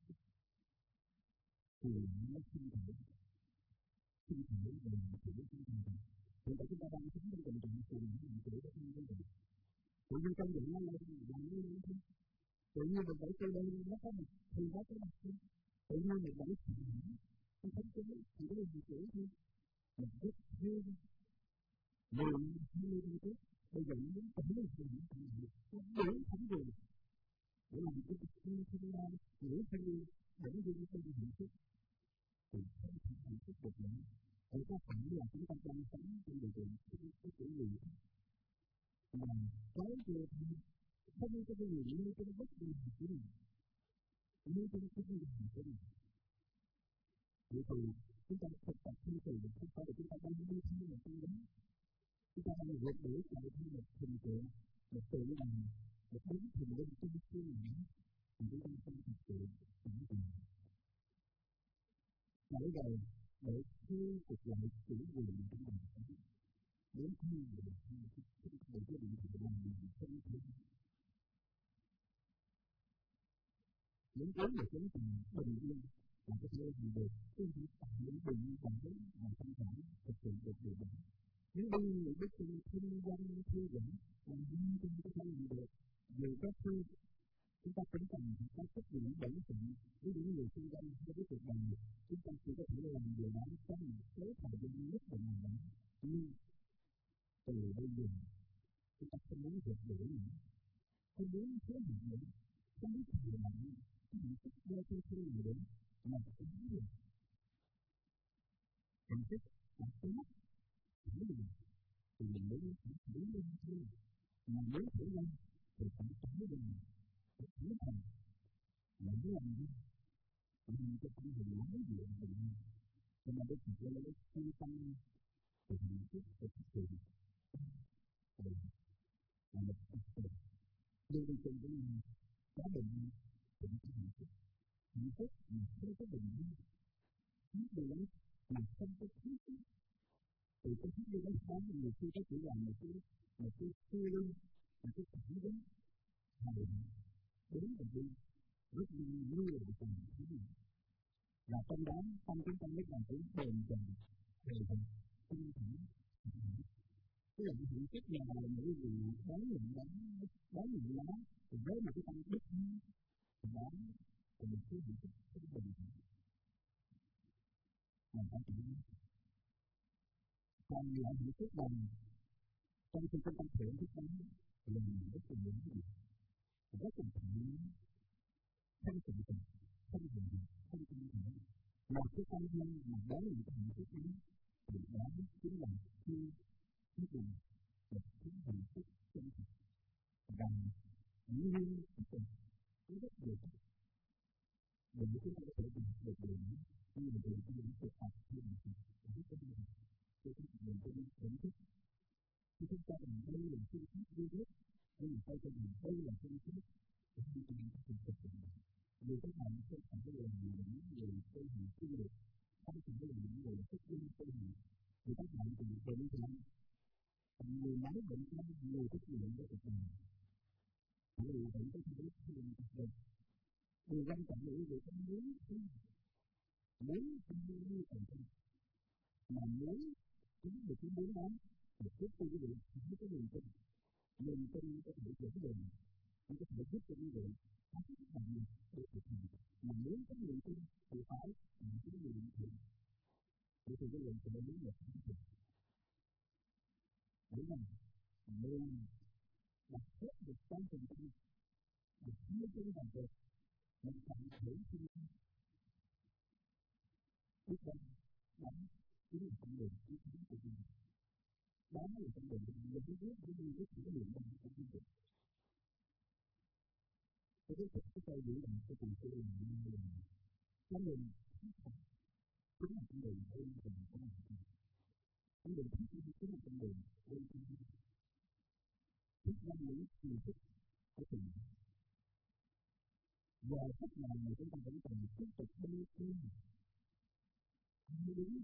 thì nó không thể không thể về sự với chúng ta được hiện tại chúng ta đang sống trong tình trạng tình cảm làm sự với chúng ta được tự nhiên trong những năm nay làm như thế này tự nhiên mình phải chơi đây nó có một thì nó có một cái tự nhiên mình phải chịu hưởng không thấy cái chỉ có gì kiểu thôi mình rất vui mười hai mươi năm trước bây giờ nó muốn tỉnh lên từ những chuyện này nó đủ thẩm quyền để làm cái việc thi thiên lai ngữ thanh niên dẫn dưng cho đi hạnh phúc thì không thể hạnh phúc được nữa ở có phải là chúng ta đang sống trong điều kiện cái kiểu gì mà cái việc không có cái gì như cái bất kỳ gì gì như cái cái gì gì cái gì vậy thì chúng ta thực tập thiên từ được không phải là chúng ta đang đi theo một cái đó chúng ta đang vượt đuổi chạy theo một hình tượng một tự làm một biến hình lên trong suy nghĩ thì chúng ta không thực sự sẵn sàng nãy giờ để khôi phục lại chủ quyền trong đời sống đến khi để để cái định của mình mình không thể những cái mà chúng ta bình yên là cái nơi gì được cái gì tạo những bình yên cảm thấy mà tâm trạng thực sự được điều đó những bình những cái sự thiên dân thư giãn làm những cái cái gì được dù các thư chúng ta tính rằng có trách nhiệm bổn phận với những người xung quanh với cái cuộc đời chúng ta chỉ có thể làm điều đó trong một số thời gian nhất định nào đó nhưng từ bây giờ chúng ta không muốn vượt đuổi nữa không muốn thế hạn nữa không muốn thời hạn không muốn thích đeo theo thư gì nữa mà phải nói được hạnh phúc là tốt phải được thì mình mới phải thử lên thôi mà mới thử lên thì phải thử lên phải thử thành mà mới làm đi mình cho tâm hồn nói chuyện với mình cho nên cái chuyện đó nó không tâm thì hạnh phúc phải thực sự rồi là một thực sự nhưng đi chung với mình có bệnh thì nó có hạnh phúc hạnh phúc mà không có bệnh nhân không có bệnh mà không có khí phúc thì cái khí đi đánh giá thì người kia có chỉ là một cái một cái feeling một cái cảm giác hài đến và đi rất nhiều là một phần thứ gì và trong đó trong chúng ta biết là cái bền dần bền dần tinh thần tức là cái hạnh phúc nào là những gì đón nhận đó đón nhận đó thì với một cái tâm đức thì đó là một cái hạnh phúc rất bền dần làm phải chịu còn lại hạnh phúc bằng trong khi chúng ta thiện thức đó là mình rất là những gì rất là thiện không tự tình không tự tình không tự tình một cái tâm nhân mà đó là những hạnh phúc đó thì đó chính là khi quyết định một cái hạnh phúc chân thật và nguyên tình có rất nhiều cách để chúng ta có thể đạt được điều đó như là điều chúng ta thực tập như là thực tập rất có điều tôi thích mình tôi đi thưởng thức khi chúng ta làm đây là phương pháp duy nhất nhưng mà tôi cho rằng đây là phương pháp để chúng ta có thể thực hiện vì các bạn không phải là những người tôi hiểu chuyên nghiệp không phải là những người thích linh tôi hiểu vì các bạn thì bệnh trạng người nói bệnh trạng người thích luyện với thực hành bởi vì bệnh có thể biết luyện thực hành điều quan trọng là người ta muốn muốn không như thành công mà muốn chính được cái muốn đó thì trước khi quý vị phải có niềm tin niềm tin có thể dẫn đường nó có thể giúp cho quý vị có cái hành động để thực hiện mà muốn có niềm tin thì phải là cái niềm tin để từ cái lần từ đến là thực hiện đúng không nên đặt hết được trong tình tin được chia cho cái hành động mình phải thử tin biết rằng đó chính là con đường chính thống của mình đó là con đường của mình biết biết với những cái niềm tin của mình tôi biết cái câu dữ rằng cái tình yêu là như là con đường chính là con đường bên tình của mình con đường chính chính là con đường bên tình thích ra những điều thích của tình và thích nào mà chúng ta vẫn cần tiếp tục đi thêm như đúng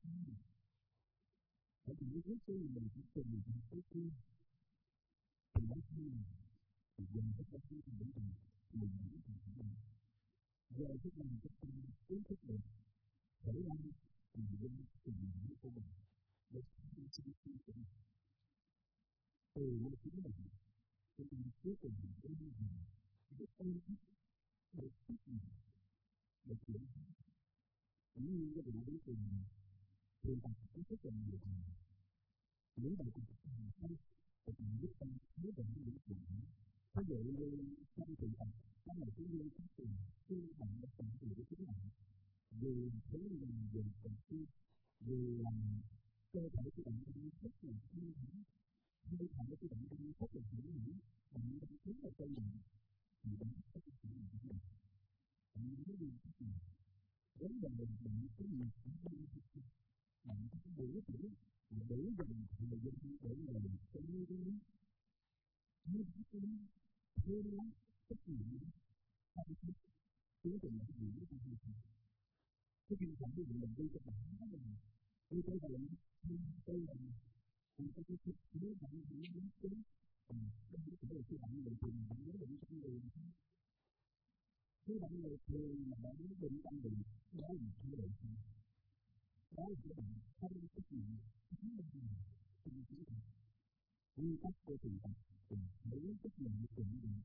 bởi vì nếu khi mình chỉ cần mình tiếp thêm thì nó khi thì dần tất cả những cái vấn đề mình nghĩ rằng là giờ chúng ta mình sẽ ý thức được thể ra thì mình tìm hiểu của mình để chúng ta suy nghĩ của mình từ nó chính là chúng ta cuối cùng mình sẽ đi vào để ôn thích để thích mình để chuyển cũng như cái điều cuối cùng thường tập có rất là nhiều hàng những bài tập hàng hay và mình biết tâm nếu mình những chuyện ví dụ như trong trường tập đó là cái nguyên tắc tình khi bạn đã tận tụy với chính bạn vì thế mình dùng tình khi vì làm cơ thể của bạn đang rất là căng thẳng cơ thể của bạn đang rất là dữ dội bạn đang rất là căng thẳng thì bạn có thể làm được bạn nhớ đi cái gì vấn đề là bạn có nhiều khả năng bạn có đủ đủ và đủ dần thời gian để làm cho như thế như thế như lắm tất nhiên không biết cuối cùng là cái gì nó không hay cái kinh nghiệm của mình đi cho bạn đó là đi tới là đi tới là không có cái chút nếu bạn bị đến chính còn không biết cái gì bạn người thường bạn nhớ đến trong người nếu bạn người thường mà bạn nhớ đến trong người đó là một cái điều đó là cái bạn không có cái gì chính là gì không chỉ là nguyên tắc của tình cảm thì lấy rất là một tình bạn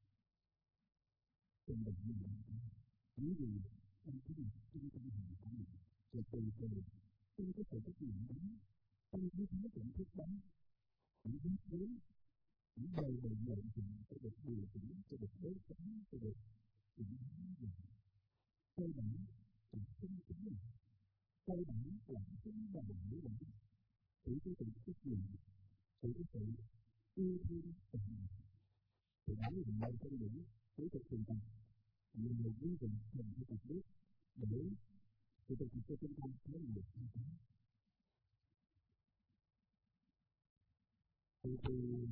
tình bạn như vậy ví dụ anh có một trung tâm hành của mình rồi từ từ trong cái sự trách nhiệm đó trong cái thái cảm thức đó những cái thứ những đời đời đời thì sẽ được điều chỉnh sẽ được đối chánh sẽ được chỉnh hóa cơ bản là không chính là cơ bản là không là một lý luận chỉ có sự trách nhiệm chỉ có sự yêu thương tình người thì đó là một trong những kỹ thuật truyền thống nhiều người quý vị cần phải tập biết để thì tôi chỉ cho chúng ta thấy một cái đó thì thì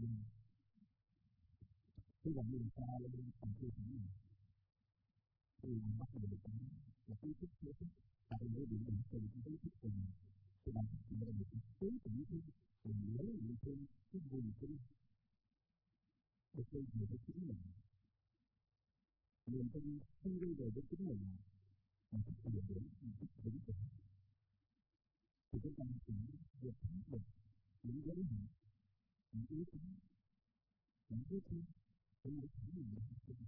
cái dạng như ta lên thành tiêu chuẩn này thì mình bắt đầu được cái là cái thức thế thức tại vì nếu bị bệnh tình cái thức thức của mình thì bạn chỉ là một cái tế tỉnh thi mình lấy những cái cái vùng tinh để xây dựng cái chính mình niềm tin không gây về với chính mình mà thức về để mình thức vững vững thì chúng ta cũng vượt thoát được những giới hạn những yếu tố những yếu tố của những thứ mình đã học được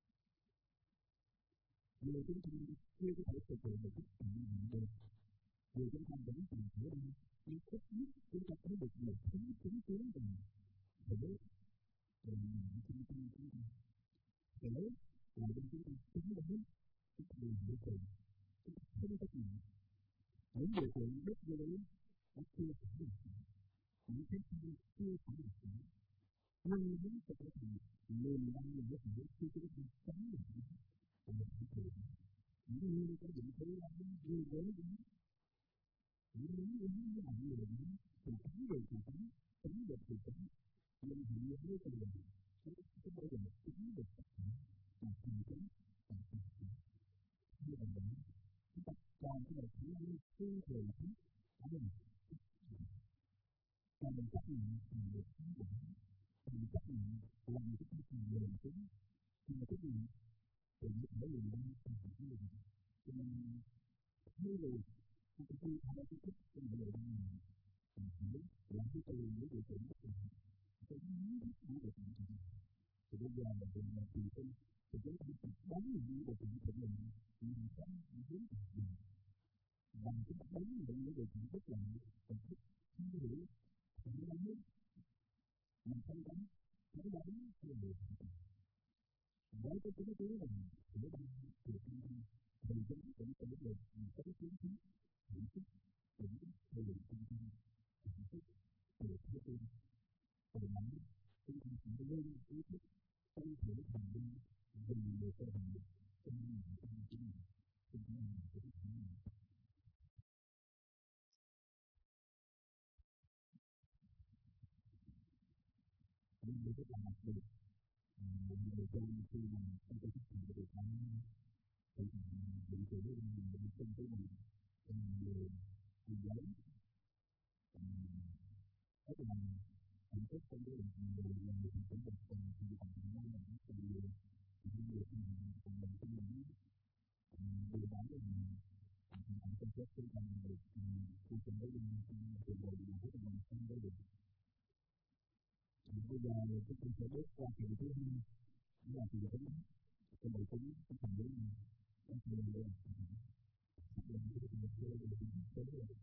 nhiều chúng ta chưa có thể thực hiện được tất cả những điều nhiều chúng ta vẫn còn ở đây nhưng ít nhất chúng ta có được một thứ chứng kiến rằng thể là những trung tâm chúng ta thể là bên chúng ta chứng đoán cái điều hữu tình không có gì những điều kiện bất vô lý nó chưa phải được những cái gì chưa phải được nhưng muốn cho cái gì niềm đam mê của mình khi chúng ta sống được thì mình phải được những như cái định thế là những gì với những những những những những làm người đó thì tránh được thì tránh tránh được thì tránh nhưng mà như thế thì mình chúng ta bao giờ tránh được tất cả mà thành công và thành công như vậy đó chúng ta còn cái này chỉ như tư tưởng ở đây còn mình chấp nhận thành được thành công mình chấp nhận làm cái gì thì mình cũng nhưng mà cái gì thì nó phải là làm thành cái gì cho nên như vậy chúng ta đi theo cái cách trong đời này mình hiểu làm cái từ những điều kiện bất thường cái lý thuyết của đời này thì bây giờ là mình là tùy tin thì chúng ta phải đánh những điều kiện của mình mình sống những hướng của mình và chúng ta đánh những điều kiện rất là cần thiết như hiểu thì nó muốn mình không đánh nó đánh theo được với cái kiến thức là của ban từ kinh doanh thì chúng ta cũng phải được có cái kiến thức kiến thức kiến thức về kinh doanh kiến thức về thông tin về nắm kinh doanh chỉ lên kiến thức trong thể thành viên về người ta hành động trong những cái kinh doanh kinh doanh của cái kinh doanh nhưng mà rất là đặc biệt một người trong khi mà trong cái thực hiện được nó thì bị xử lý mình không thấy mình người người lớn rất là hạnh phúc trong cái việc người làm việc của mình còn thì còn thì nó là những cái điều những điều mà còn mình cái mình điều đó là mình mình không có cái bằng được khi trong đấy mình từ đầu mình rất là mình không có được bây giờ chúng tôi sẽ bước qua kỳ thứ hai đó là kỳ thứ ba cái bài tính cái phần đấy mình có thể là được mình có thể là được cái đấy là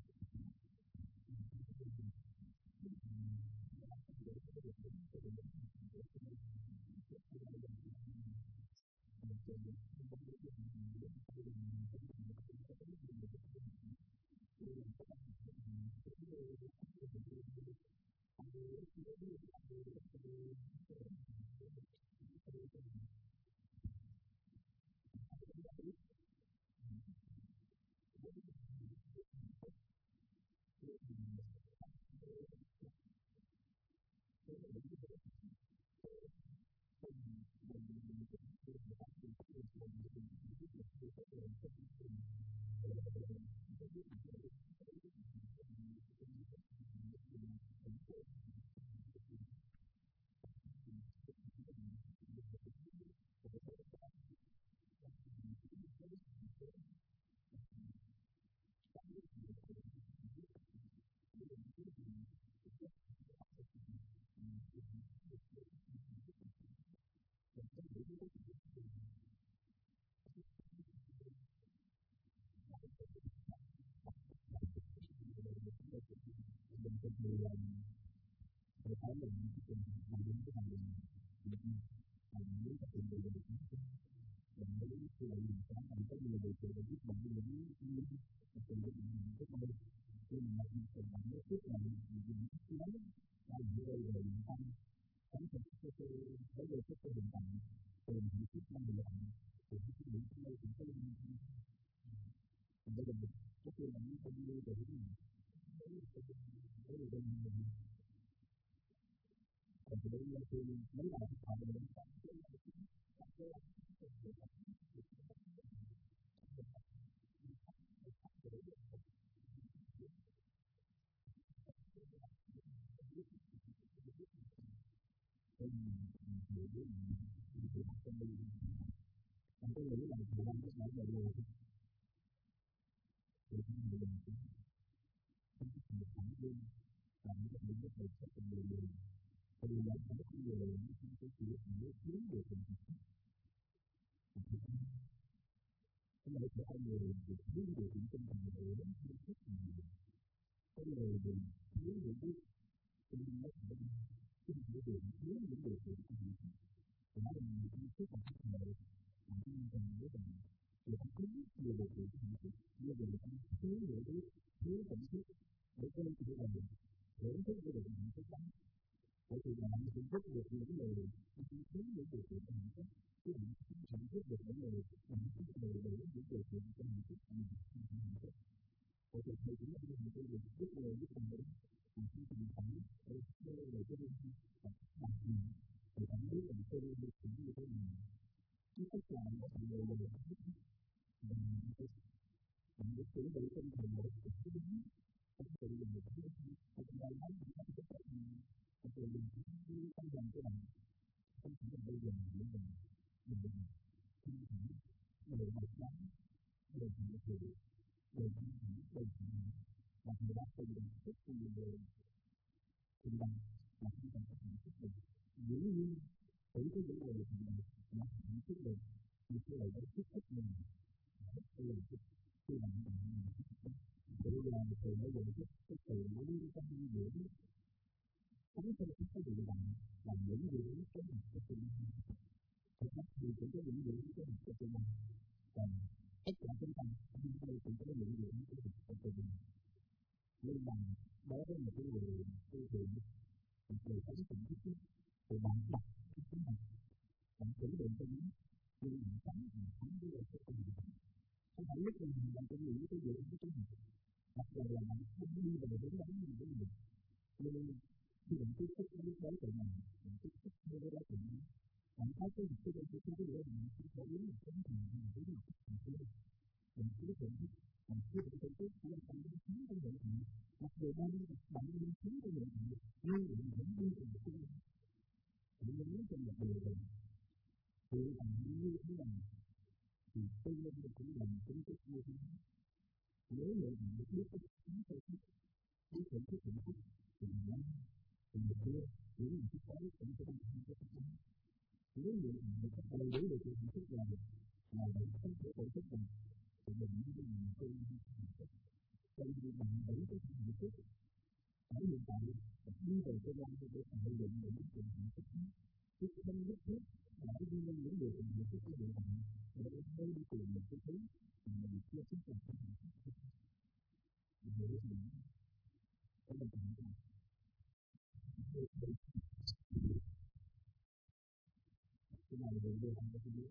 để thấy là những cái tình hình làm đến cái hành động việc này và nếu có tiền đề được và nếu khi lại mình có thành có nhiều điều kiện để giúp bạn những những cái tình hình mình rất là nhưng mà mình cần bạn nói trước là mình dùng cái đó là những đây là những tâm sống trong cái cái cái cái cái cái hình ảnh từ những cái năm mươi lăm từ những cái điểm cái cũng có những cái đây là một cái cái là những cái như vậy đấy là đây là còn cái đấy là tôi mấy ngày họ đều đến tận cái cái điều đấy thì học trong đây anh có nghĩ là thời gian rất là lâu rồi thì mình cũng không có một khoảng luôn và những cái những cái thời rất là nhiều người thì là có rất nhiều những cái chuyện nó thiếu được mình cái này thì ai người được thiếu được những tinh thần để đến rất là nhiều cái người thì thiếu những cái tinh thần nó phải cái điều kiện thiếu những điều kiện của mình đó là những cái rất là thích hợp những cái tinh thần rất là người ta cứ nhiều điều kiện hạnh phúc, như vậy người ta thiếu những cái thiếu cảm xúc để có thể là mình hưởng thức cái điều hạnh phúc đó. Vậy thì bạn hạnh phúc được những người bạn thiếu những điều kiện hạnh phúc, chứ bạn không hạnh phúc được những người bạn thiếu đầy đủ những điều kiện cho hạnh phúc của mình không hạnh phúc. Vậy thì thầy cũng là một cái điều rất là rất là lớn, mình không cần phải để chơi về cái điều gì, và đặc biệt để cảm biết là tôi đi được những như thế nào. Chứ tất cả mọi người là được hết, và mình được chuẩn bị tinh thần để được cái đúng, không tự làm được cái đúng, không phải nói những cái tất cả mình, không tự làm cái đúng, không làm cái bằng, không phải là bây giờ mình để mình, mình đừng, không phải, người học đó, người học được người, người học được người, và người ta tự làm tất cả những người, tự làm, là không cần phải hạnh phúc được. Dĩ nhiên, tự cái những người thành đạt, nó hạnh phúc được, nhưng cái lời đó thích thích mình, thích cái lời thích, cái lời đó mình thích thích. Tự làm từ nó dần thích, cái từ nó đi trong đi dưỡng, sống trong cái địa bàn, là những dưỡng cái mặt của tự nhiên. Thật ra thì cũng có những dưỡng cái mặt của tự nhiên. Còn tất cả chúng ta, chúng ta cũng có những dưỡng cái mặt của tự nhiên. Nhưng mà, đối với một cái người tu thiện, một người sống tỉnh thức, thì bạn đặt cái chính mình, bạn chuẩn bị cho nó, nhưng bạn sống thì sống với lại cái tình hình. Không phải lúc nào bạn cũng nghĩ cái gì cũng cái gì. Mặc dù là bạn không đi về đến đó như thế này. Nhưng khi bạn tiếp xúc với đối tượng này, bạn tiếp xúc với đối tượng này, bạn thấy cái việc cái việc cái điều đó bạn sẽ có ý là cái gì mà cái gì bạn sẽ được. Bạn cứ định thức, bạn cứ định thức trước khi bạn đi xuống trong bệnh viện. Mặc dù bạn đi bạn đi xuống trong bệnh viện, nhưng bạn vẫn đi về cái gì. Bạn nhớ trong một điều rằng, thì bạn như thế nào, thì tôi nên được cũng làm chính thức như thế nào. Nếu như bạn được biết cái chính thức, cái chính thức hạnh phúc, thì mình nói, thì mình đưa, nếu mình thích tới, cũng sẽ đang hạnh phúc hơn. Nếu như bạn được có đầy đủ được cái hạnh phúc là được, là bạn không thể tổ chức mình, thì mình như thế mình tôi như hạnh phúc. Cho nên bạn đủ cái hạnh phúc, ở hiện tại, đi về cái quan để thể hiện những cái hạnh phúc đó. Chứ không nhất thiết, đã đi lên những điều hạnh phúc của địa bạn, để tôi đi tìm một cái thứ, mà mình chưa chính là cái hạnh phúc. Mình hiểu gì đó. Ở đây bạn là cái này là điều bạn có thể biết.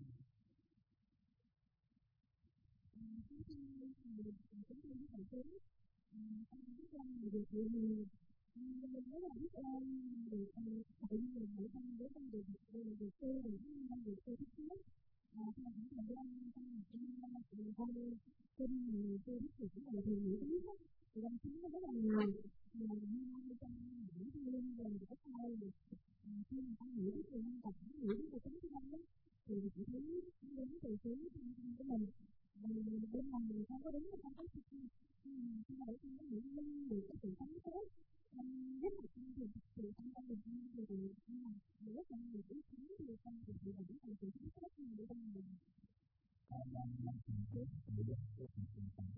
Chúng tôi là chúng tôi rất là tốt. Trong cái trong người việc của mình, mình rất là biết ơn vì tại vì mình phải trong với trong việc về việc tôi và những năm việc tôi thích nhất. Và trong những thời gian trong một năm thì tôi tin mình tôi biết được cái này thì nghĩ biết á, thì đồng chí nó rất là nhiều. Mà như năm trong những cái linh về cái thay khi mà ta nghĩ đến người dân tộc, nghĩ đến cuộc sống của dân đó, thì chỉ thấy đến từ phía trong của mình. Và bên này mình không có đúng cái phong cách thực hiện. Khi mà để trong cái những linh về cái sự sống tốt, rất là trong việc sự sống trong việc như thế này, nhưng mà để trong việc ý chí thì trong việc thì là những cái sự sống tốt như để trong mình. Và làm làm tình tốt, để được tốt một tình trạng.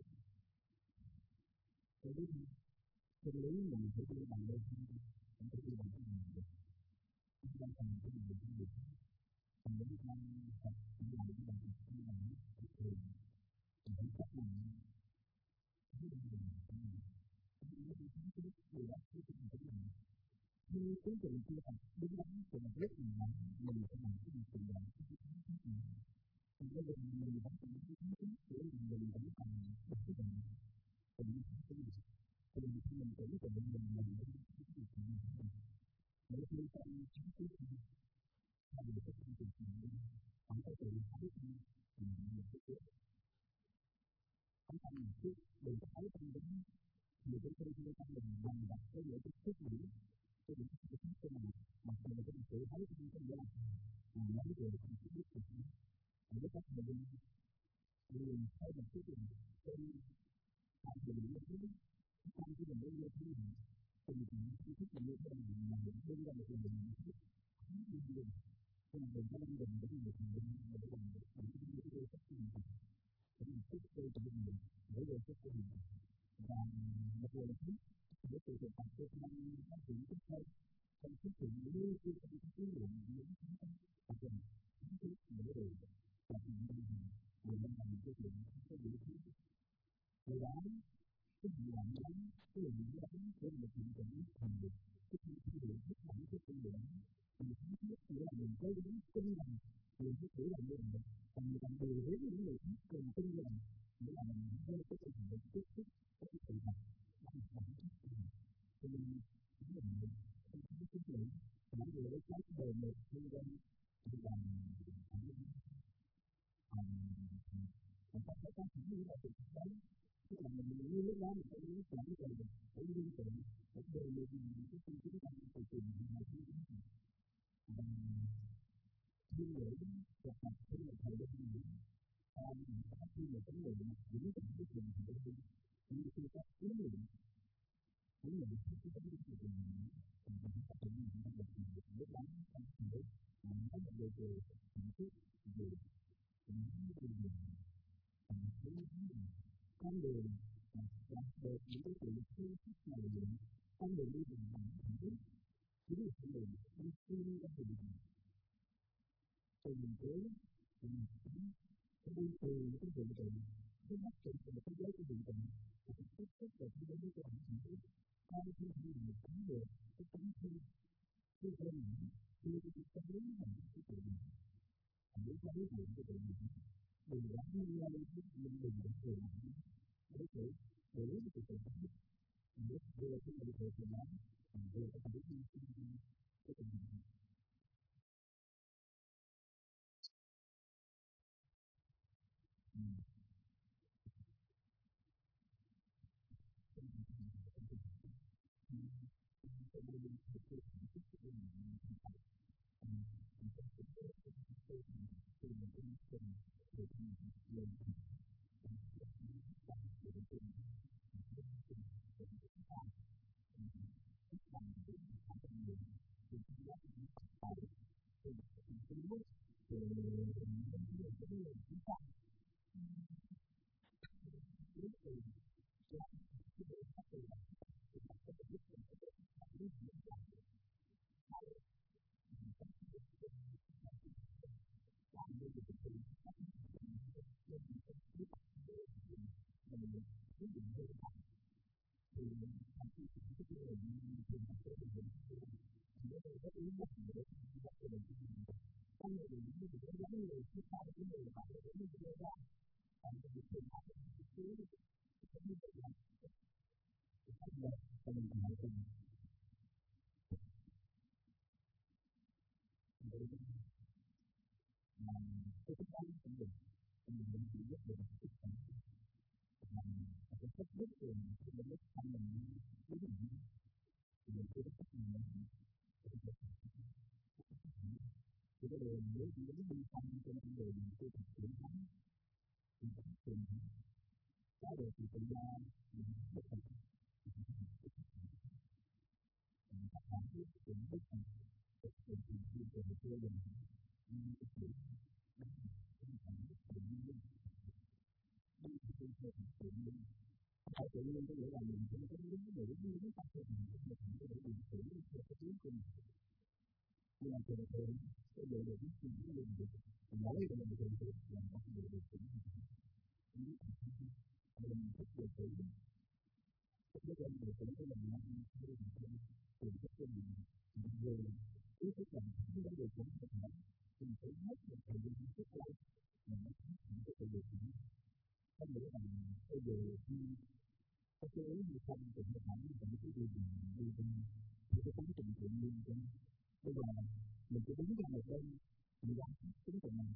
Cái lý cái lý mà mình phải đi bằng đôi chân, không phải đi bằng cái gì được. Chúng ta cần cái gì cũng được. Còn nếu chúng ta tập những bài những bài tập như là những cái thường, thì chúng ta làm cái điều gì mà không được. Chúng ta đi đến cái điều đó, cái chuyện của mình. Khi cuối cùng chưa tập đúng đắn, thì mình rất là nặng, mình phải làm cái gì tình đoạn, cái gì cũng không được. Thì bây giờ mình vẫn còn cái thứ thứ, thì mình vẫn còn cái cái bệnh, thì mình không có gì. Thì mình khi mình tưởng tượng mình làm cái cái gì thì mình không làm. Nếu như ta đi chính cái gì, hay là cái công việc mình đi, không có tự thấy gì, thì mình làm cái chuyện. Không phải mình trước, đừng có thấy tâm đúng, thì cái công việc tâm mình nằm đặt cái lễ cái thức nghĩ, cái điểm cái thức cái nào, mà khi mà cái mình tự thấy cái cái nghĩa là, mà nói về cái thức biết được nó. Ở cái cách mình mình thấy một cái gì, cái tại vì mình như thế, trong cái mình như thế này, thì mình cái thức mình như thế này, mà mình đưa ra một cái mình như thế, không như thế. Thì mình đừng có làm đừng có làm được mình đừng có làm được mình cứ như thế cách mình thì mình thích tôi cho mình để về cái cái mình và một lần thứ để từ từ tập cho năm phát triển tiếp theo trong cái chuyện như cái cái cái lượng những cái cái cái cái cái cái cái và thì như thế này người đang làm cái chuyện có dễ thứ từ đó cái gì làm đó cái gì đó để mà chuyện tình thành được cái chuyện thứ điều hết thảy cái chuyện đó mình thấy nhất nghĩa là mình có đến tin rằng mình có thể làm như vậy và mình làm điều với những người khác cùng tin rằng nghĩa là mình có cái sự hành động tiếp xúc có cái sự thật và mình cảm thấy cho nên chính là mình không có cái chuyện những người ấy khác đời một nhân dân thì làm ảnh hưởng và các cái tác phẩm như là sự thật đấy tức là mình như lúc đó mình phải nghĩ rằng cái đời phải liên tưởng phải đời mình những cái tâm trí trong sự tình mà chúng ta và thiên lễ tập tập thiên là thời gian này sau mình có thiên là vấn đề mà giữ trong cái chuyện thời gian như khi các huấn luyện huấn luyện cái cái cái cái chuyện này và chúng ta cũng mình đã được được lúc đó trong thời gian mà nó là về về những cái về những cái về con đường đạt được những cái sự sâu sắc này định con đường đi bằng bản thân chính là con đường đi suy ra từ mình từ mình tới từ mình sống cái đi từ những cái hiện tượng cái bắt từ từ cái giới cái hiện tượng và cái tiếp xúc về cái giới cái bản thân con khi đi mình sống được cái tấm khi khi em nghĩ khi cái tâm lý mình cái tự mình nếu có biết được cái tự mình đừng dám đi ra đi mình đừng để tự mình để thể để lấy cái tự mình để đưa cái tự thể của nó đưa cái tự mình cái tự mình cái đường nếu chỉ đến đi xong trên con đường tôi thực hiện thắng thì cũng tìm có được thì tự do mình bất lực mình các bạn biết cũng bất lực thực hiện thì chuyên về một gia đình nhưng cái chuyện đó không phải tự nhiên đi thì tôi sẽ thực hiện đi phải tự nhiên có nghĩa là mình cũng có đúng cái đủ như cái tập thể mình cũng được những cái để mình xử lý theo cái tiến trình nhưng mà thường thường cái điều được cái chuyện cái điều được nói cho mình thường thường làm các điều được cũng mình thích điều tự cái cái dân điều tự cái mình làm cái điều tự tìm cái cái mình về ý thức rằng cái vấn đề cũng không phải mình phải mất một thời gian rất lâu mình mới thấy những cái điều tự có nghĩa là cái điều khi có cái ý như không thì nó phải là cái điều gì đi bên cái quá trình tự nhiên của nó bây giờ mình cứ đứng ra một bên mình làm cái tình mình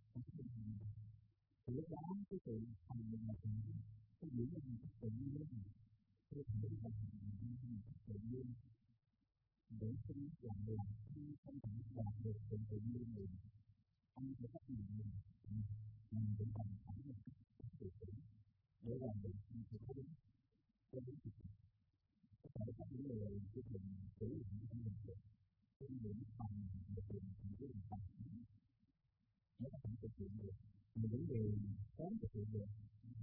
thì lúc đó cái sự thành mình là tình cái nghĩa là mình tự nhiên đó cái thành mình là mình tự nhiên để sinh làm làm khi không thể làm được tình tự nhiên mình không thể bắt mình mình mình cũng cần phải là tự tự để làm được những cái đúng cái đúng có thể có những người cái tình tự nhiên của mình được cái những phần được mình cái những phần nó không thực hiện được những người kém thực hiện được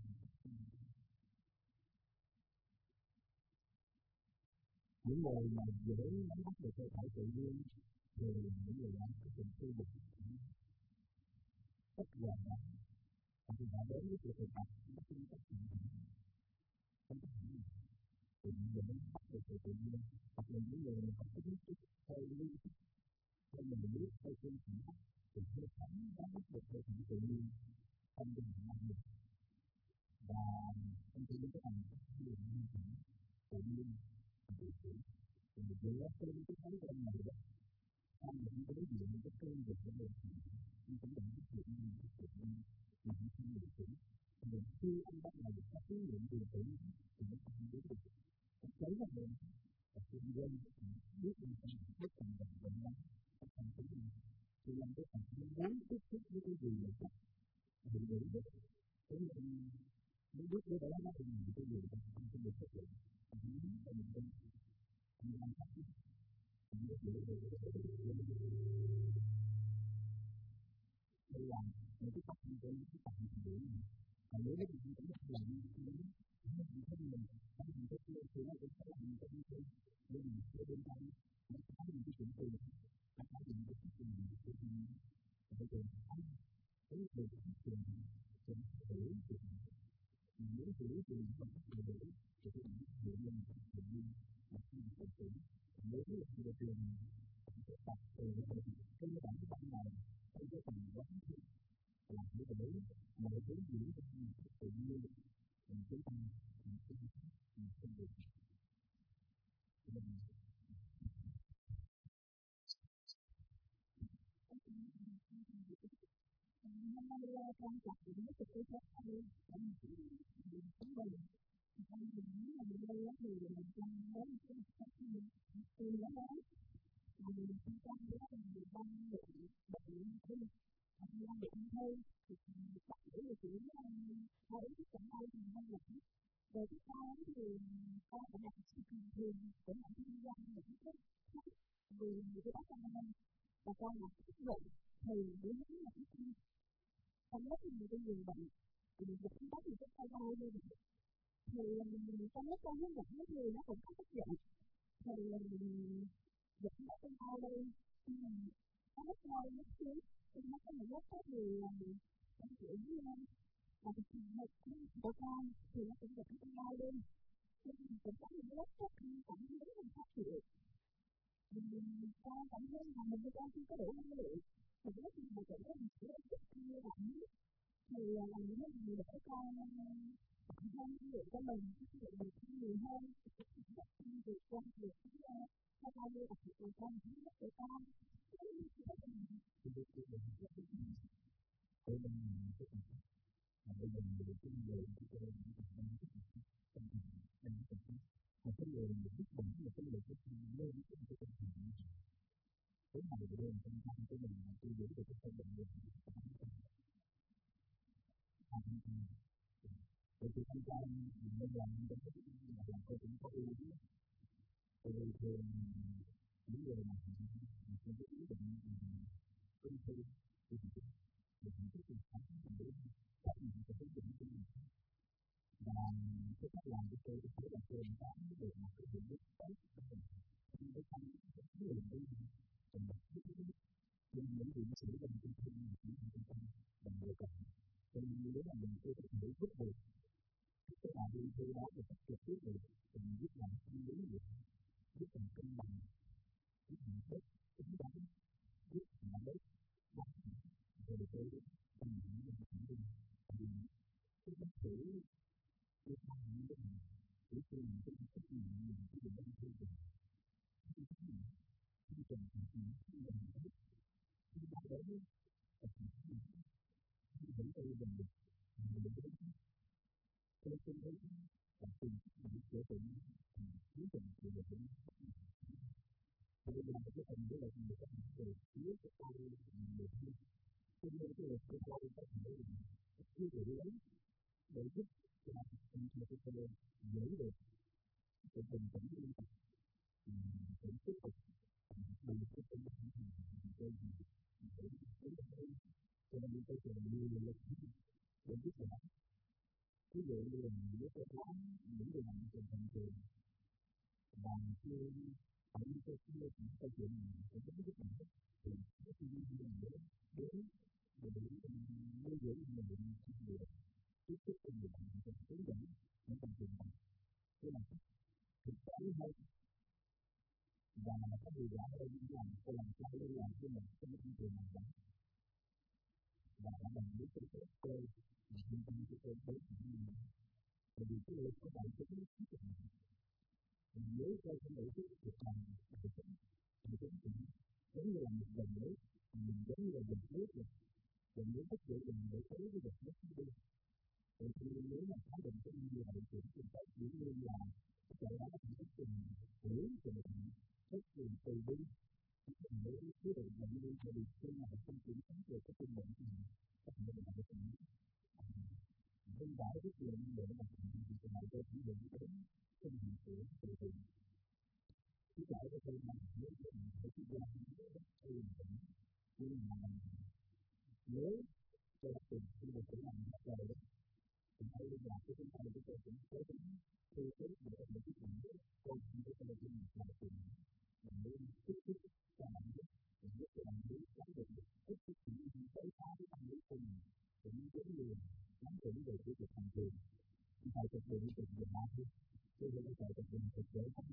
những người mà dễ nắm bắt được cơ thể tự nhiên thì những người đó có tình tư dục rất là đáng. Thì họ đến với sự thực tập, nó không có chuyện gì. Không có chuyện gì. Thì mình mới bắt được sự tự nhiên. Hoặc là những người mình không có biết chút theo lý thức. Theo mình biết theo phương chỉ thức. Thì hơi thấm đã bắt được sự tự nhiên. Không được làm được. Và không chỉ những cái thành tích của mình như thế. Tự nhiên. Tự nhiên. Thì mình đưa ra trên cái thói quen này đó. Không những cái đối diện những cái cơn được của mình. Nhưng cũng là những cái chuyện như cái chuyện như mình cũng không được tưởng. Mình khi anh bắt đầu các cái nghiệm điều tử thì nó không biết được. Nó cháy ra mình. Và khi dân biết mình không biết thành đồng đồng lắm. Nó không biết gì. Thì làm cái thành nó muốn tiếp xúc với cái gì là chắc. Mình nghĩ được. Thế nên nếu biết đứa đó nó không nhìn cái gì là không có được thực hiện. Mình nghĩ là mình không. Mình làm cách gì. Mình biết được. Đây là những cái cách như thế, những cái cách như thế này. Còn nếu mình không có làm như thế, mình không mình không mình có thể thì nó cũng sẽ làm như thế. Nếu mình sẽ bên trong, nó có những cái chuyện tình, nó có những cái chuyện tình, những cái chuyện tình, cái chuyện tình, cái chuyện tình, chuyện tình, hiểu chuyện mình muốn hiểu chuyện không có hiểu hiểu, thì cái chuyện hiểu nhân, hiểu nhân, là khi mình phải hiểu. Nếu như là người truyền, mình sẽ tập từ cái bản thân này, cái cái phần quán thiện, làm như thế, mà để hướng dẫn cho mình tự nhiên, mình chúng ta, mình không mình không được. Năm nay là quan trọng đến cái cái cái cái cái cái vấn đề trong những ngày đây thì mình đang nói cái cái cái nó đó là mình chúng ta biết là mình đang bị bệnh thôi, mình đang bệnh thôi thì bạn nghĩ là chỉ thấy cái cảm ơn mình không được. Về cái sau thì có thể là sự bình thường của mọi người dân những cái vì người ta đang và con là cái bệnh thì đối với là cái trong lúc mình đi nhiều bệnh thì mình cũng có những cái thay đổi như vậy thì trong lúc con hướng dẫn thì nó cũng có tác dụng thì mình dẫn ở bên ao đây có lúc lâu lúc xíu thì nó có một lúc có nhiều con chịu với em và thì một của con thì nó cũng dẫn bên ao đi thì mình cũng có những lúc rất cảm thấy rất là khó chịu mình con cảm thấy là mình với con không có đủ năng lượng thì lúc mình cảm thấy mình sẽ rất như vậy thì làm những cái gì để con hơn nhiều cho mình được được nhiều hơn được con được cho con như đặc biệt là con rất để con để mình cái mà bây giờ mình cái người của tôi cũng đang đang đang một cái người mình biết mình là cái người cái lên cái cái cái cái này để lên trong trong cái mình là tôi giữ được cái cái bệnh được rồi thì tham gia mình nên làm những cái là làm tôi cũng có ưu thế tôi thường những người mà mình không biết ý định công ty thì mình cũng biết là phải làm để các mình sẽ quyết định cho mình và cái cách làm của tôi thì là tôi làm tám được một cái hiểu biết tốt của mình nhưng cái tâm cái người đi mình biết nhưng những gì nó xảy ra trong tâm mình chỉ trong tâm tâm bằng người cần cho nên nếu mà mình chưa có thể vứt được cái là đi theo đó thì cách trực tiếp được thì mình biết làm không đúng được biết làm cân bằng biết làm tốt tính toán biết làm đấy bắt rồi tôi tâm những cái chuyện tình thì cái bác sĩ cái tâm những cái này để tôi làm cái cách gì mình cái điều đang theo đuổi cái cái gì cái cần phải những cái làm đấy cái đó đấy là cái vẫn tôi làm được người đấy tôi tôi thấy là từng những cái chuyện thì cuối cùng thì là cũng tôi làm cái phần đó là người ta về phía cái tay người kia cho nên cái việc cái tay có thể chưa đủ lấy để giúp cho mình cho cái tay dễ được cái bình tĩnh liên tục cũng tiếp tục bằng cái tinh thần của tôi để đến đây cho nên tôi sẽ nhiều lần để biết là ví dụ như là những cái quán những cái làm trên thành trường và chưa phải như cái kia những câu chuyện này cũng có biết mình thì cái gì như là để để để đã đây những làm tôi làm sao đây làm cho mình trong cái trường này đó và đã bằng với cái cái tôi mà chúng ta sẽ tôi thấy những gì bởi vì cái lực của bạn sẽ rất là thích mình nếu tôi không để cái việc làm thì cũng thì cũng cũng giống như là một dòng nước mình giống như là dòng nước rồi dòng nước rất dễ dàng để thấy cái dòng nước đi vậy thì nếu mà có định cái như vậy thì chúng ta chỉ như là cái đó là một trình hiểu về rất nhiều từ bi mình mới quyết định là như vậy thì khi mà không kiểm soát được cái tinh thần này có thể là cái tình không đã rất nhiều những người mà thì cái này tôi chỉ định đến tinh thần của từ bi cái giải của tôi là nếu mình phải đi ra những cái rất yên tĩnh nhưng mà nếu cho tình khi mà phải làm hết rồi đó thì hay là cái chúng ta chúng ta cũng có đến khi tới để những cái chuyện đó còn những cái lời của mình là tình mình nên tiếp tục làm việc mình biết làm việc làm việc tiếp tục những cái phá cái tâm lý của mình cũng giống như nắm vững về cái việc thành tiền chúng ta thực hiện việc về ba thứ chứ không phải thực hiện thực tế không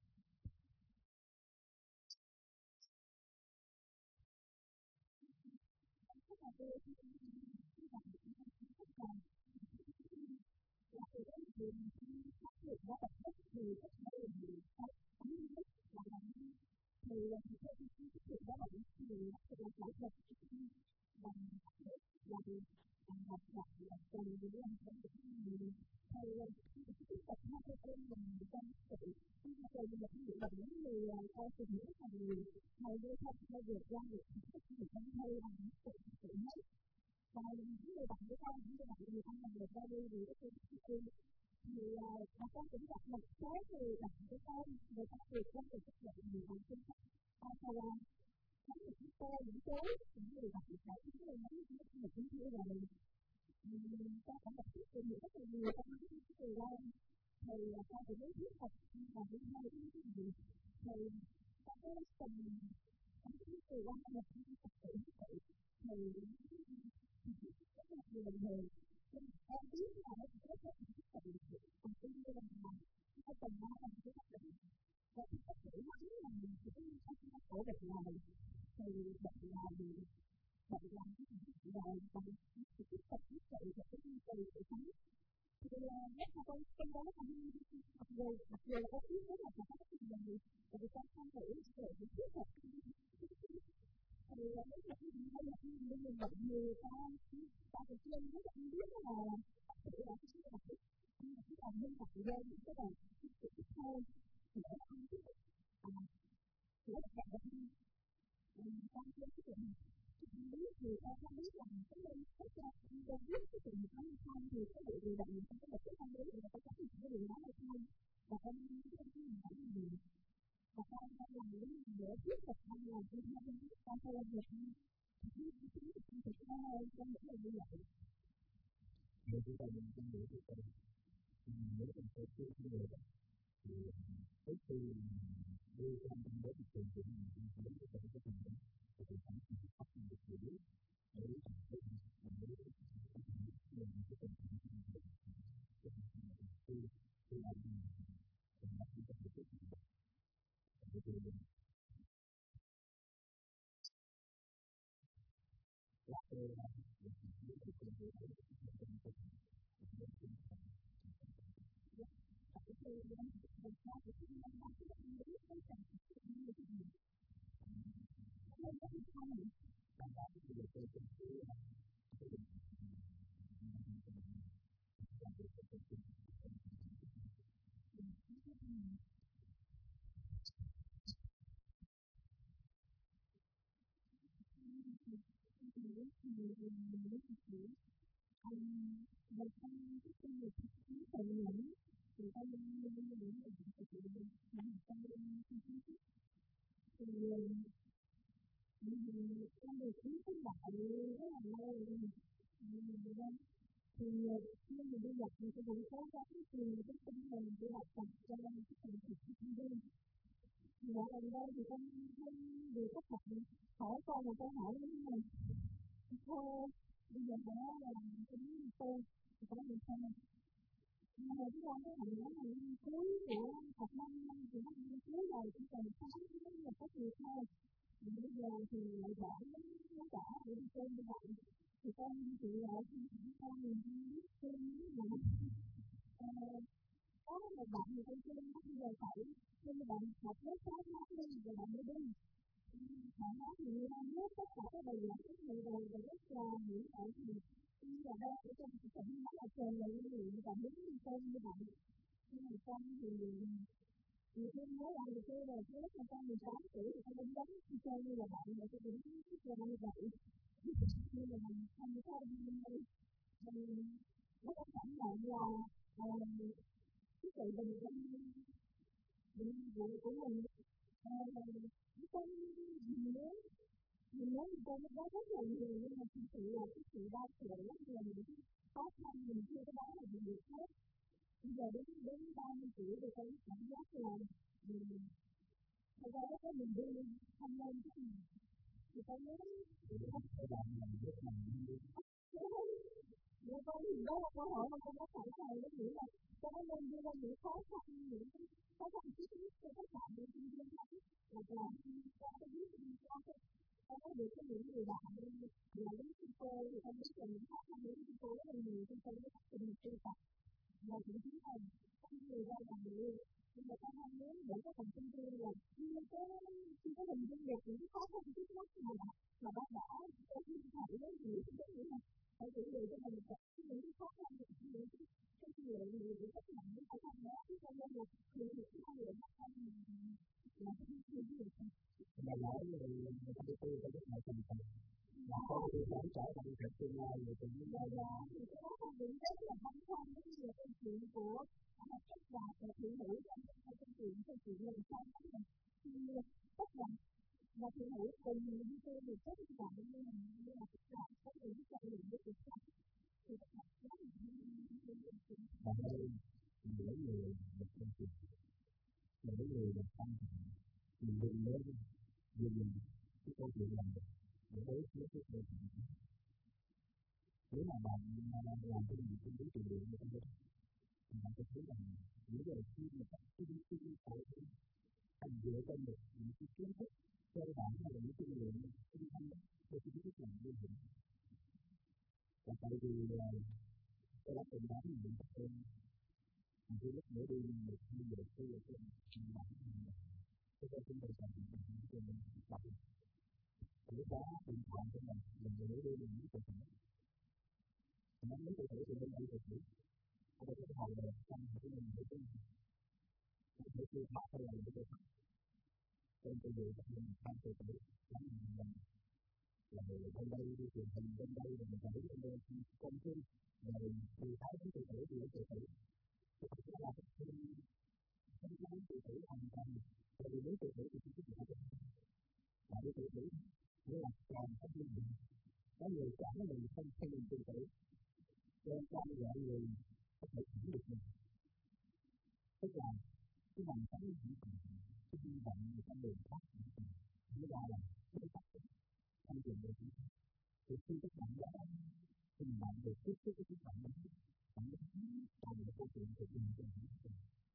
để chúng ta đừng có để chúng ta nếu mình có cái người đó thì trước khi đưa ra trong đó thì thường thì mình cũng phải có cái cái phần đó thì mình phải học được điều đấy để làm cái làm cái mình cái phần mình cái khi khi làm mình làm cái cái cái cái cái cái Nhưng mà cái con cái thằng nó là năm cuối của học năm năm thì nó năm cuối rồi chỉ còn sáu tháng là tốt nghiệp thôi. Mà bây giờ thì lại bỏ nó bỏ để đi chơi như vậy. Thì con chị lại con mình biết thêm mà ờ, có một bạn thì con chơi nó bây giờ phải nhưng mà bạn học lớp sáu tháng đi rồi bạn mới đi. Bạn nói thì như năm hết tất cả các bài giảng các ngày rồi và rất là hiểu tại vì như là đây ở trong cái tỉnh nó là trời là như vậy và muốn đi chơi như vậy. Nhưng mà con thì nhiều khi nhớ lại thì tôi là lúc mà con mười tám tuổi thì con cũng giống đi chơi như là bạn vậy tôi cũng thích chơi như vậy. Nhưng mà mình không có mình nó có cảm nhận là cái sự bình yên bình vụ của mình con mình nhớ mình nhớ mình con nó rất là nhiều nhưng mà thực sự là cái sự đau khổ là những khó khăn mình chưa có nói là gì được hết. Bây giờ đến đến ba mươi tuổi thì con cảm giác là mình thật ra lúc đó mình đi không lên cái gì thì con nhớ Không phải làm làm rất là nhiều. nhưng con thì đó là câu hỏi mà con có sẵn sàng để nghĩ là con có nên đưa ra những khó khăn những khó khăn trước nhất cho các bạn những sinh viên khác hoặc là con có biết con có con có được cái những người bạn là đến sư cô thì con biết là những khó khăn đến sư cô rất là nhiều trong con cái quá trình tu tập và thậm chí là con người ra làm được nhưng mà con mong muốn để các bạn sinh viên là chưa có chưa có hình dung được những cái khó khăn trước mắt mà mà bác đã có những phải với nhiều cái nghĩa là phải chuẩn bị cho mình gặp những cái khó khăn những những cái kinh nghiệm nhiều những cách làm những khó khăn đó cho nên là những cái năng lượng khó khăn là cái gì gì Mà nói về cái tôi có rất là thành công. Và có tôi phải trở thành cái tương lai của tôi. Và là thì cái đó là những rất là băn khoăn với nhiều câu chuyện của các bạn và thị hữu trong câu chuyện câu chuyện lần sau đó là khi tất cả và thị hữu cùng đi chơi được rất là bạn nhưng mà như là các bạn có những trải nghiệm với cuộc sống thì các bạn rất là Và đây mỗi người một câu chuyện, mỗi người một tâm trạng, mình đừng nhớ vì mình cái câu chuyện làm được để đối với cái câu chuyện. Nếu mà bạn làm cái gì cũng biết trình độ như thế thì bạn sẽ thấy rằng những lời khuyên mà các chuyên gia phải thành dựa trên được những cái kiến thức cơ bản hay là những kinh nghiệm tinh thần để chúng ta làm như vậy. Và tại vì tôi đã từng nói những cái tên mà tôi lúc nữa đi một hai giờ tôi là tôi làm bản thân mình. Tôi sẽ chúng tôi làm những cái tên mình đọc. Lúc đó điện thoại của mình mình vừa mới đưa đến những cái tên. Nó mấy cái tên thì bên đây thì chỉ có cái hồi là trong cái mình thấy cái cái cái cái học hay là cái cái trên cái điều của mình tham gia cái lắm mình là người bên đây đi truyền hình bên đây rồi mình thấy bên đây công ty rồi từ sáu đến từ tuổi thì từ tuổi thì là cái cái cái từ tuổi hoàn toàn tại vì nếu từ tuổi thì chúng ta phải là cái từ tuổi nghĩa là còn có những người có người cảm thấy mình không thay đổi từ tuổi nên trong mọi người có thể hiểu được mình tức là cái bằng tánh những cái hy vọng người ta đều khác nghĩa là là cái cách không dùng được thì khi các bạn đó thì bạn được tiếp xúc với các bạn đó bạn được tạo một câu chuyện của mình cho những cái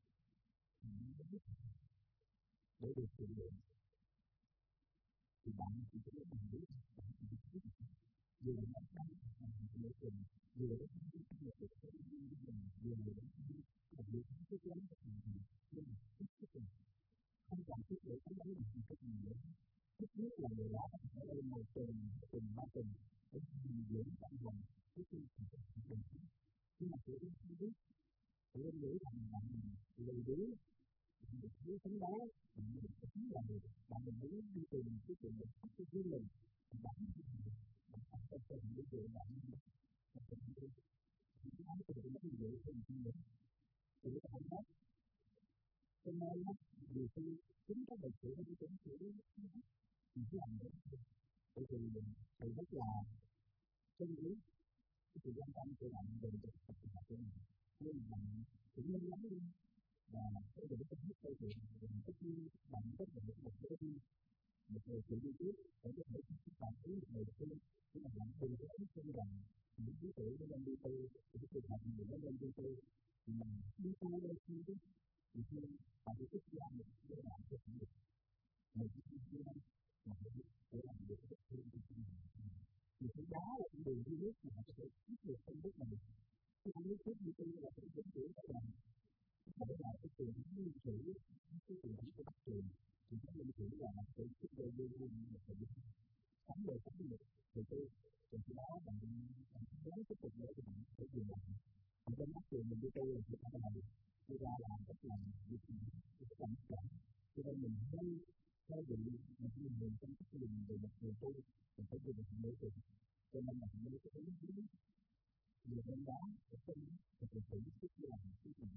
để được sử dụng thì bạn chỉ có thể bằng biết bạn chỉ có thể vừa là nó đang làm một cái chuyện vừa là nó đang làm một cái chuyện vừa là nó đang làm một cái chuyện lớn của mình nhưng mà tiếp xúc mình không cần thiết để cái đấy là một cái gì nữa ít nhất là người đó phải ở một tuần tuần ba tuần để mình dưỡng trong vòng cái chuyện của mình nhưng mà tôi không biết tôi nghĩ rằng bạn mình lười biếng một thứ sống đó bạn mình cũng là được bạn mình muốn đi tìm cái chuyện mình thích cái thứ mình bạn bạn phải có thể đi tìm bạn mình và tìm đi những cái từ nó như vậy thì mình thì nó không hết cho nên á vì khi chính cái bệnh của cái tính của thì cái làm được bởi vì sự rất là chân lý cái sự quan tâm của bạn về được tập thể của mình nên bạn cũng nên lắng nghe và có thể có những câu chuyện về một cái bạn rất là một cái một người tự đi trước để có thể các bạn thấy một người tu tức là bạn từ cái ý tin rằng những cái tuổi nó lên đi tu những cái trường hợp mình nó lên đi tu mà đi qua đây khi đó thì khi họ sẽ thích ra một cái làm cho những người một cái gì đó mà họ sẽ làm được rất hơn trong những người thì cái đó là cái điều duy nhất mà họ có thể biết được trong lúc này khi anh biết trước như tôi là phải dẫn dụ các bạn để là cái tiền như sử cái tiền chỉ của các trường thì các nhân sử là cái cái đây luôn luôn là phải sống đời sống được thì tôi thì cái đó bằng bằng cái tiếp tục nữa thì bạn phải dùng lại ở trong các trường mình đi tôi là chỉ phải là đi ra làm cách làm việc rất là mất cảm cho nên mình hay theo định mình mình mình trong cái mình về một người tôi mình phải dùng một người tôi cho nên là mình mới có ý kiến nhiều hơn đó để không để mình tự biết làm cái gì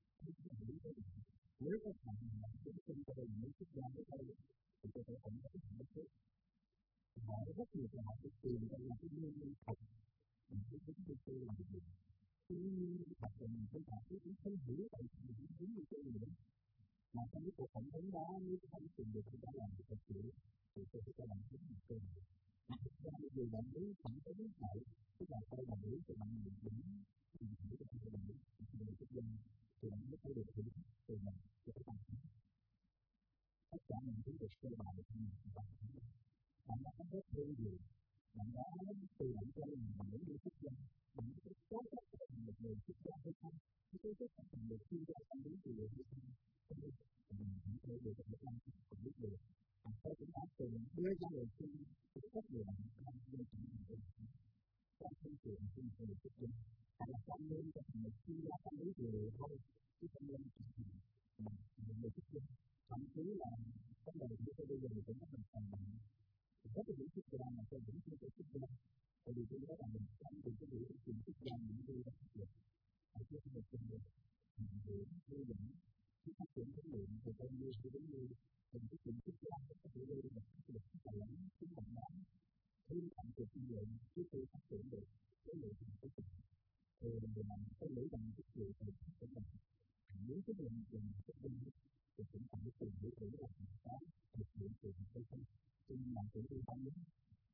nếu các bạn làm cái sinh cho mình mới thích ra với tôi thì tôi phải tổng cái thành tích họ rất nhiều câu hỏi tìm ra là cái nguyên nhân thật mình phải tính cho tôi là gì cái nguyên nhân thật là mình phải học cái không hiểu tại sao mình không đúng như tôi nữa mà trong cái cuộc phỏng vấn đó nếu không tìm được cái đó làm được thật sự thì tôi sẽ làm cái gì cơ mà thực ra bây giờ bạn ấy phỏng vấn lại tức là tôi là đối với bạn mình đúng thì mình phải được cái bạn ấy thì mình được dân thì bạn mới thấy được thử thách từ mình cho các bạn tất cả mình thấy được cơ bản của mình và bạn đã có rất đôi điều bạn đã từ bản thân mình bạn muốn đi xuất gia bạn có tốt nhất trở thành một người xuất gia hay không thì tôi sẽ trở thành một chuyên gia tâm lý trị liệu hay không cho nên mình cũng thấy được một năm cũng biết được và tôi cũng đã từng đưa ra lời khuyên cho rất nhiều bạn con nên trở thành một trong phương tiện khi một người xuất gia hoặc là không nên trở thành một chuyên gia tâm lý trị liệu thôi chứ không nên trở thành một người xuất gia thậm chí là vấn đề của tôi bây giờ cũng có mình phần bạn rất là những chức gia mà tôi vẫn chưa thể chức gia bởi vì tôi nói là mình trong từ cái điều kiện chức gia mình đi ra thực lực ở trước một tình hình mình hiểu tư dẫn khi phát triển huấn luyện về bao nhiêu thì đến như mình cái chuyện chức gia có thể gây một cái lực rất là lớn chính là nó thêm thành từ kinh nghiệm trước khi phát triển được cái lượng thành tích thì mình làm tôi nghĩ rằng cái chuyện này cũng là nếu cái điều mình dùng cái kinh nghiệm thì cũng phải tìm hiểu thử là có thực hiện từ cái không cho nên làm tự tin tâm lý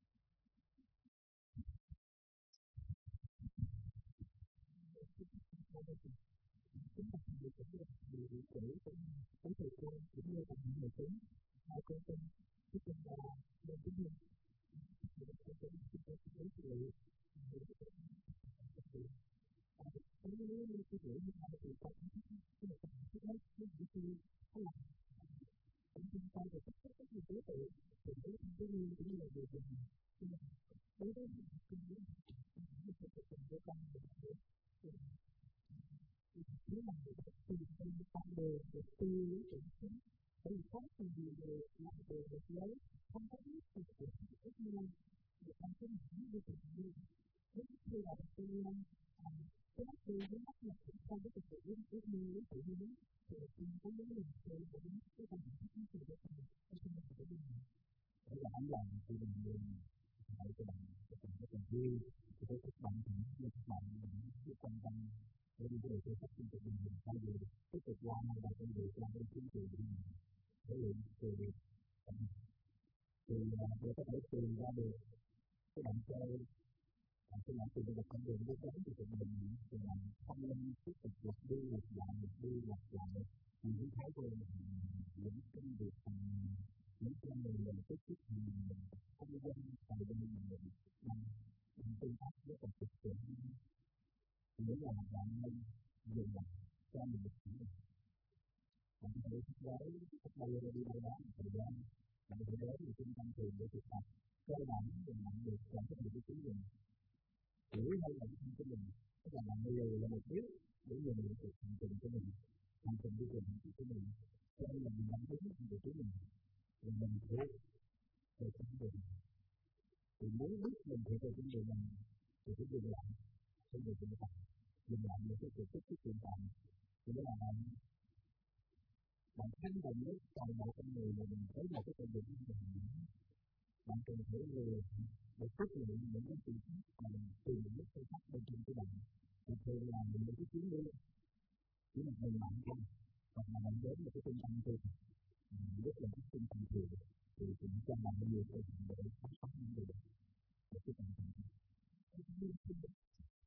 chúng ta phải được cái điều điều kể của cái thời gian cũng như là những người tính hai con tin cái tin là nên tính nhân thì cái con tin chúng ta sẽ thấy sự cái nếu như cái điều như thế thì có cái một cái thứ nhất cái gì thì nó là cũng chúng ta được tất cả các cái đối tượng thì đối tượng cái nguyên cũng như là điều gì nhưng mà đối với những cái điều như thế thì chúng ta được nếu mà người ta tìm ra một con đường để tiêu lý tưởng chính bởi vì có thì nhiều người làm đường được lấy không có biết thì sẽ ít nhân để ăn cái những đi từ như nếu như là tư nhân cái mắt tư với mắt là cũng không có thực sự với ước mơ với tự nhiên thì tìm có những người chơi và những cái phần những cái sự để thành cái sinh hoạt của mình để là anh làm thì mình luôn hãy cho bạn cho bạn cái tình yêu thì tôi thích bạn thì như các bạn những quan tâm để đi về cái phát triển của mình mình thay đổi tiếp tục làm hay là công việc làm cái chính trị của mình để luyện từ việc thì để có thể tìm ra được cái động cơ và cái động cơ để một con đường đi đến thì tụi mình thì là không nên tiếp tục lặp đi lặp lại lặp đi lặp lại những thái độ những công việc những con người mình tiếp xúc mình không dân tại bên mình bằng bằng tương tác với một thực tiễn nghĩa là bạn nên dừng lại cho mình được hiểu được bạn có thể thích đấy thích bao giờ đi đâu đó một thời gian bạn có thể đến thì trung tâm thường để thực tập cơ bản thì bạn được làm cái điều của chính mình hiểu hơn là cái của mình tức là bạn bây giờ là một biết để người mình được hành trình của mình hành trình đi tìm hạnh của mình cho nên là mình đang thấy được điều của mình thì mình hiểu về cái vấn đề thì muốn biết mình hiểu về vấn đề này thì phải dừng lại sẽ được thực tập dừng lại những cái cuộc tiếp xúc hiện tại thì đó là bạn bạn thanh đồng với toàn bộ con người mà mình thấy một cái con đường của mình bạn cần phải lừa để phát hiện những cái sự mà mình tìm những cái sâu sắc bên trong của bạn và thường là những cái chuyến đi chỉ một mình bạn không hoặc là bạn đến một cái trung tâm thôi rất là cái trung tâm thường thì cũng cho bạn nhiều cơ hội để khám phá những điều để cái tâm